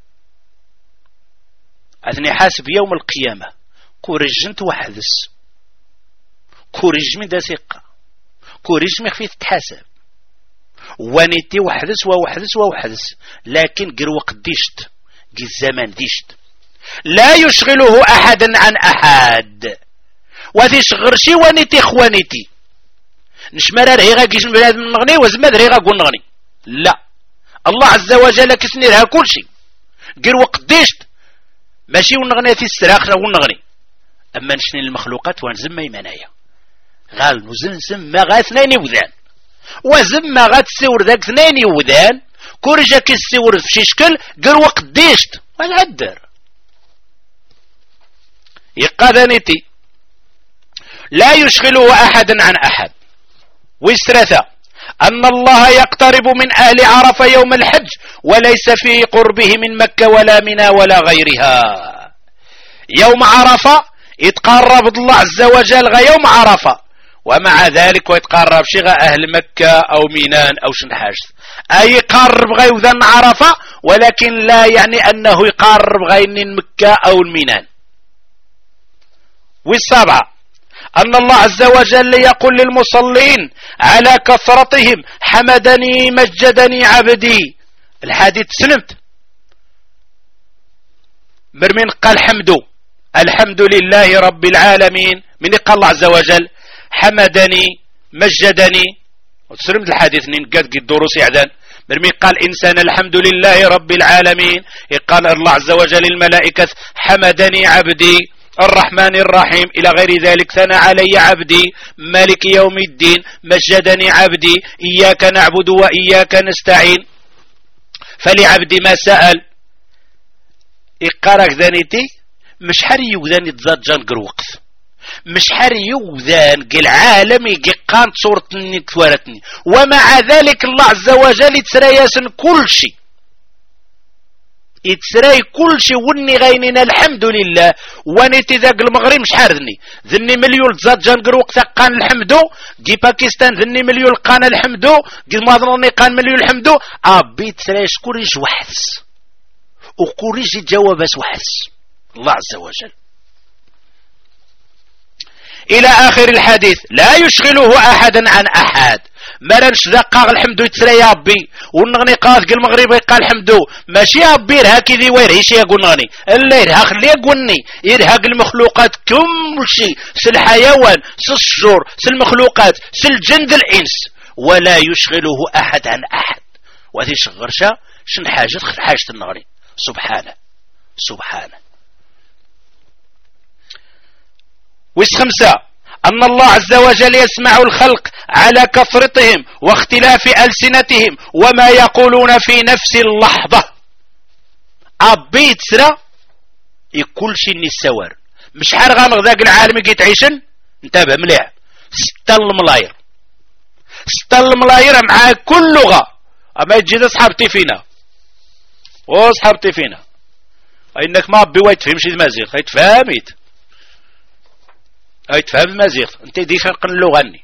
أثني حاسب يوم القيامة كورجنت وحدس كورج من داسقة كورج مخفي تتحاسب وانيتي وحدس ووحدس ووحدس لكن قروق ديشت جي الزمان ديشت لا يشغله أحدا عن أحد. وذي شغرشي وانيتي اخوانيتي نشمر رهيغا كيش بلاد نغني وزماد رهيغا قول نغني لا. الله عز وجل كسني لها كل شيء قير وقت ديشت ماشي ونغني في السراخ ونغني. اما نشني المخلوقات ونزم يمنايا غال نزن سما غا اثنين وذان وزما غا تسور ذاك اثنين وذان كورجا كيسور في شي شكل قير وقت ديشت والعدر يقاذنيتي لا يشغله أحدا عن أحد. والثلاثة أن الله يقترب من أهل عرفة يوم الحج وليس في قربه من مكة ولا منى ولا غيرها. يوم عرفة يتقرب الله عز وجل غا يوم عرفة ومع ذلك ويتقرب شغى أهل مكة أو مينان أو شنحاج أي يقرب غا يوذن عرفة ولكن لا يعني أنه يقرب غير مكة أو المينان. والسابعة أن الله عز وجل يقول للمصلين على كثرتهم حمدني مجدني عبدي. الحديث سلمت مرمين قال الحمد لله رب العالمين من قال الله عز وجل حمدني مجدني وسلمت الحديث نقد الدروس يعدان مرمين قال إنسان الحمد لله رب العالمين قال الله عز وجل الملائكة حمدني عبدي الرحمن الرحيم إلى غير ذلك ثنى علي عبدي مالك يوم الدين مجدني عبدي إياك نعبد وإياك نستعين فلعبدي ما سأل. إقارك ذانيتي مش حري يوذان يتزجان قروقت مش حري يوذان قل عالمي قان صورتني كثورتني ومع ذلك الله عز وجل يتسرياسن كل شيء يتسراي كل شيء وني غيننا الحمد لله ونيتي ذاك المغرب مش حارذني ذني مليون تزجان قروق قان الحمدو جي باكستان ذني مليون قان الحمدو جي ماضروني قان مليون الحمدو أبي تسرايش كوريج وحس وكوريج جوابس وحس الله عز وجل إلى آخر الحديث. لا يشغله أحدا عن أحد مرنش دقاق الحمدو يتسرى يا ربي ونغني قاذق المغربي قال الحمدو ماشي يا ربي يرهاك ذي ويرهيش يقول نغني الا يرهاق خلي يقولني يرهاق المخلوقات كل شيء سل الحيوان سل الشجور سل المخلوقات سل جند الإنس ولا يشغله أحد عن أحد. وهذه شغرشة شن حاجة النغني سبحانه. ويس خمسة أن الله عز وجل يسمع الخلق على كثرتهم واختلاف ألسنتهم وما يقولون في نفس اللحظة. أبيت سرا يكل شيء السوار مش حار غامغ ذاك العالم كي تعيشن. انتبه مليح، 6 الملاير 6 الملاير مع كل لغة. أما يجي صحابتي فينا وصحابتي فينا انك ما بي وايت فهمش المزيغ يتفهميت يتفهم المزيغ انت دي فرق اللغة ني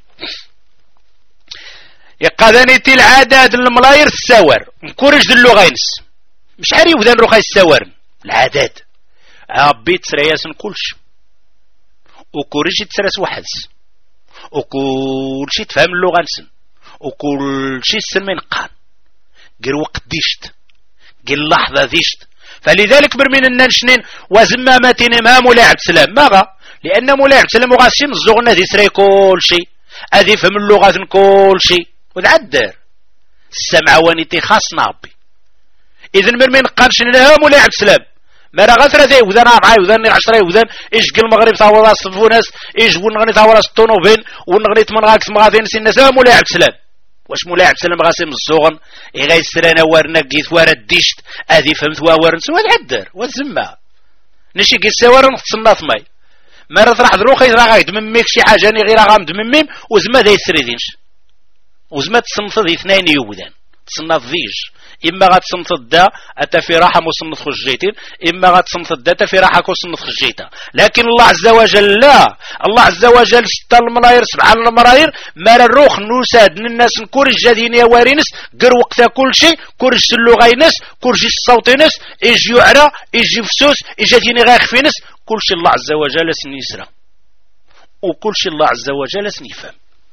يقادني تي العدد الملاير السوار مكورج اللغة ينس مش عاري وذان روخا السوار العدد عبيت سرياسن كلش وكورج تسرس وحدس وكل شي تفهم اللغة نسن وكل شي السن من قان قر وقت ديشت قل لحظة ديشت. فلذلك برمين النشنين وزمامتين ما مولاي عبد السلام ماغا لأن مولاي عبد السلام وغاسين الزغنة دي سري كل شي أذي فهم اللغة كل شي وذعدر السمع وانيتي خاص نابي. إذن برمين قامش لها مولاي عبد السلام ما راه غثرة زي وذان معاي وذان 10 وذان إيش قل المغرب تاوضا صفوناس إيش ونغني تاوضا الطونوبين ونغني تمنغاكس مغاثين سنة مولاي عبد السلام. واش مولاي عبد السلام غاسم الزغن غاي السرانه وارنا كيت وارد ديشت ادي فهمت وارن سوا العدر والزما نشي كي السوارن تصنف ماي ما راح دروخي راه غايد مميك شي حاجه ني غير غامد مميم وزما ذا يسريدينش وزما تصنف ذي اثنين يودان تصنف ذيج اما غتصنف الدا اتا في راحه مصنف خجيتين اما غتصنف الدا اتا في راحه كوصنف خجيتا. لكن الله عز وجل لا، الله عز وجل 6 الملاير 7 الملاير مال الروخ نوساد الناس كورج جادين يا وارينس قر وقتها كل شيء كورج اللغه ينس كورج الصوت ينس يجي يعرى يجي فسوس يجي غير خفينس كل شيء الله عز وجل سنيسرا وكل شيء الله عز وجل سنيفهم.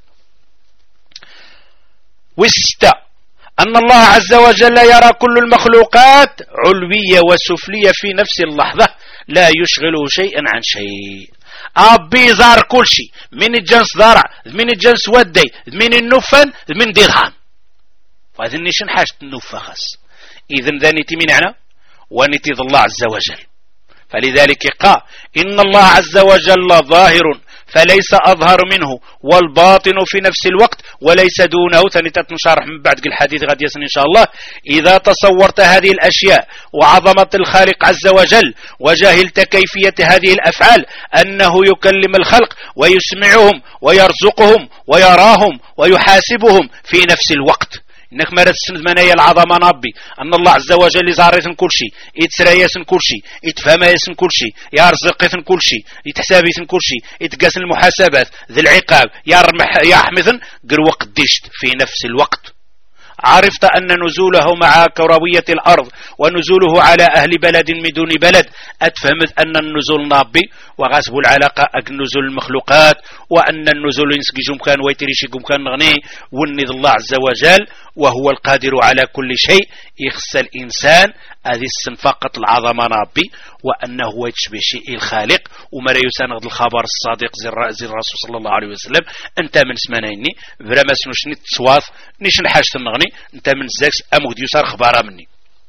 والستة أن الله عز وجل يرى كل المخلوقات علوية وسفلية في نفس اللحظة لا يشغله شيئا عن شيء. أبي زار كل شيء من الجنس ضرع من الجنس ودي من النفن من درهم وهذا نيشن حاجة النفة خاص. إذن ذانيتي من عنا ونتي الله عز وجل. فلذلك قال إن الله عز وجل ظاهر فليس أظهر منه والباطن في نفس الوقت وليس دونه. تنشرح من بعد الحديث غد يسن إن شاء الله. إذا تصورت هذه الأشياء وعظمة الخالق عز وجل وجهلت كيفية هذه الأفعال أنه يكلم الخلق ويسمعهم ويرزقهم ويراهم ويحاسبهم في نفس الوقت انك ما رتسند منايا العظمه نابي ان الله عز وجل زاريتن كل شيء يتسرايسن كل شيء يتفهميسن كل شيء يرزقيتن كل شيء يتحسابيتن كل شيء يتقاسن المحاسبات ذي العقاب يحمثن قر وقت ديشت في نفس الوقت. عرفت أن نزوله مع كروية الأرض ونزوله على أهل بلد من دون بلد أتفهمت أن النزول نابي وغاسب العلاقة نزول المخلوقات وأن النزول ينسكي كان ويتريشي كان نغني ونذ الله عز وجل وهو القادر على كل شيء يخص الإنسان هذه السنفاقة العظمة نابي وأنه هو يتشبه شيء الخالق وما لا يساند الخبر الصادق زي الرسول صلى الله عليه وسلم. أنت من سمانيني برما سنوشني تصواف نيشن حاجة النغني أنت من زاكس أمود يسار خبارا مني.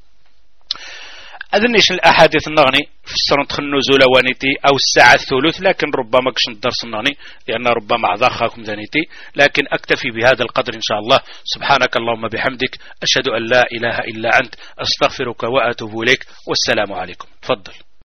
أذنيش الأحاديث النغني في السنة النزول وانيتي أو الساعة الثلث لكن ربما كش الدرس النغني لأن ربما أعذاخكم ذانيتي لكن أكتفي بهذا القدر إن شاء الله. سبحانك اللهم بحمدك أشهد أن لا إله إلا أنت أستغفرك وأتوب إليك والسلام عليكم. تفضل.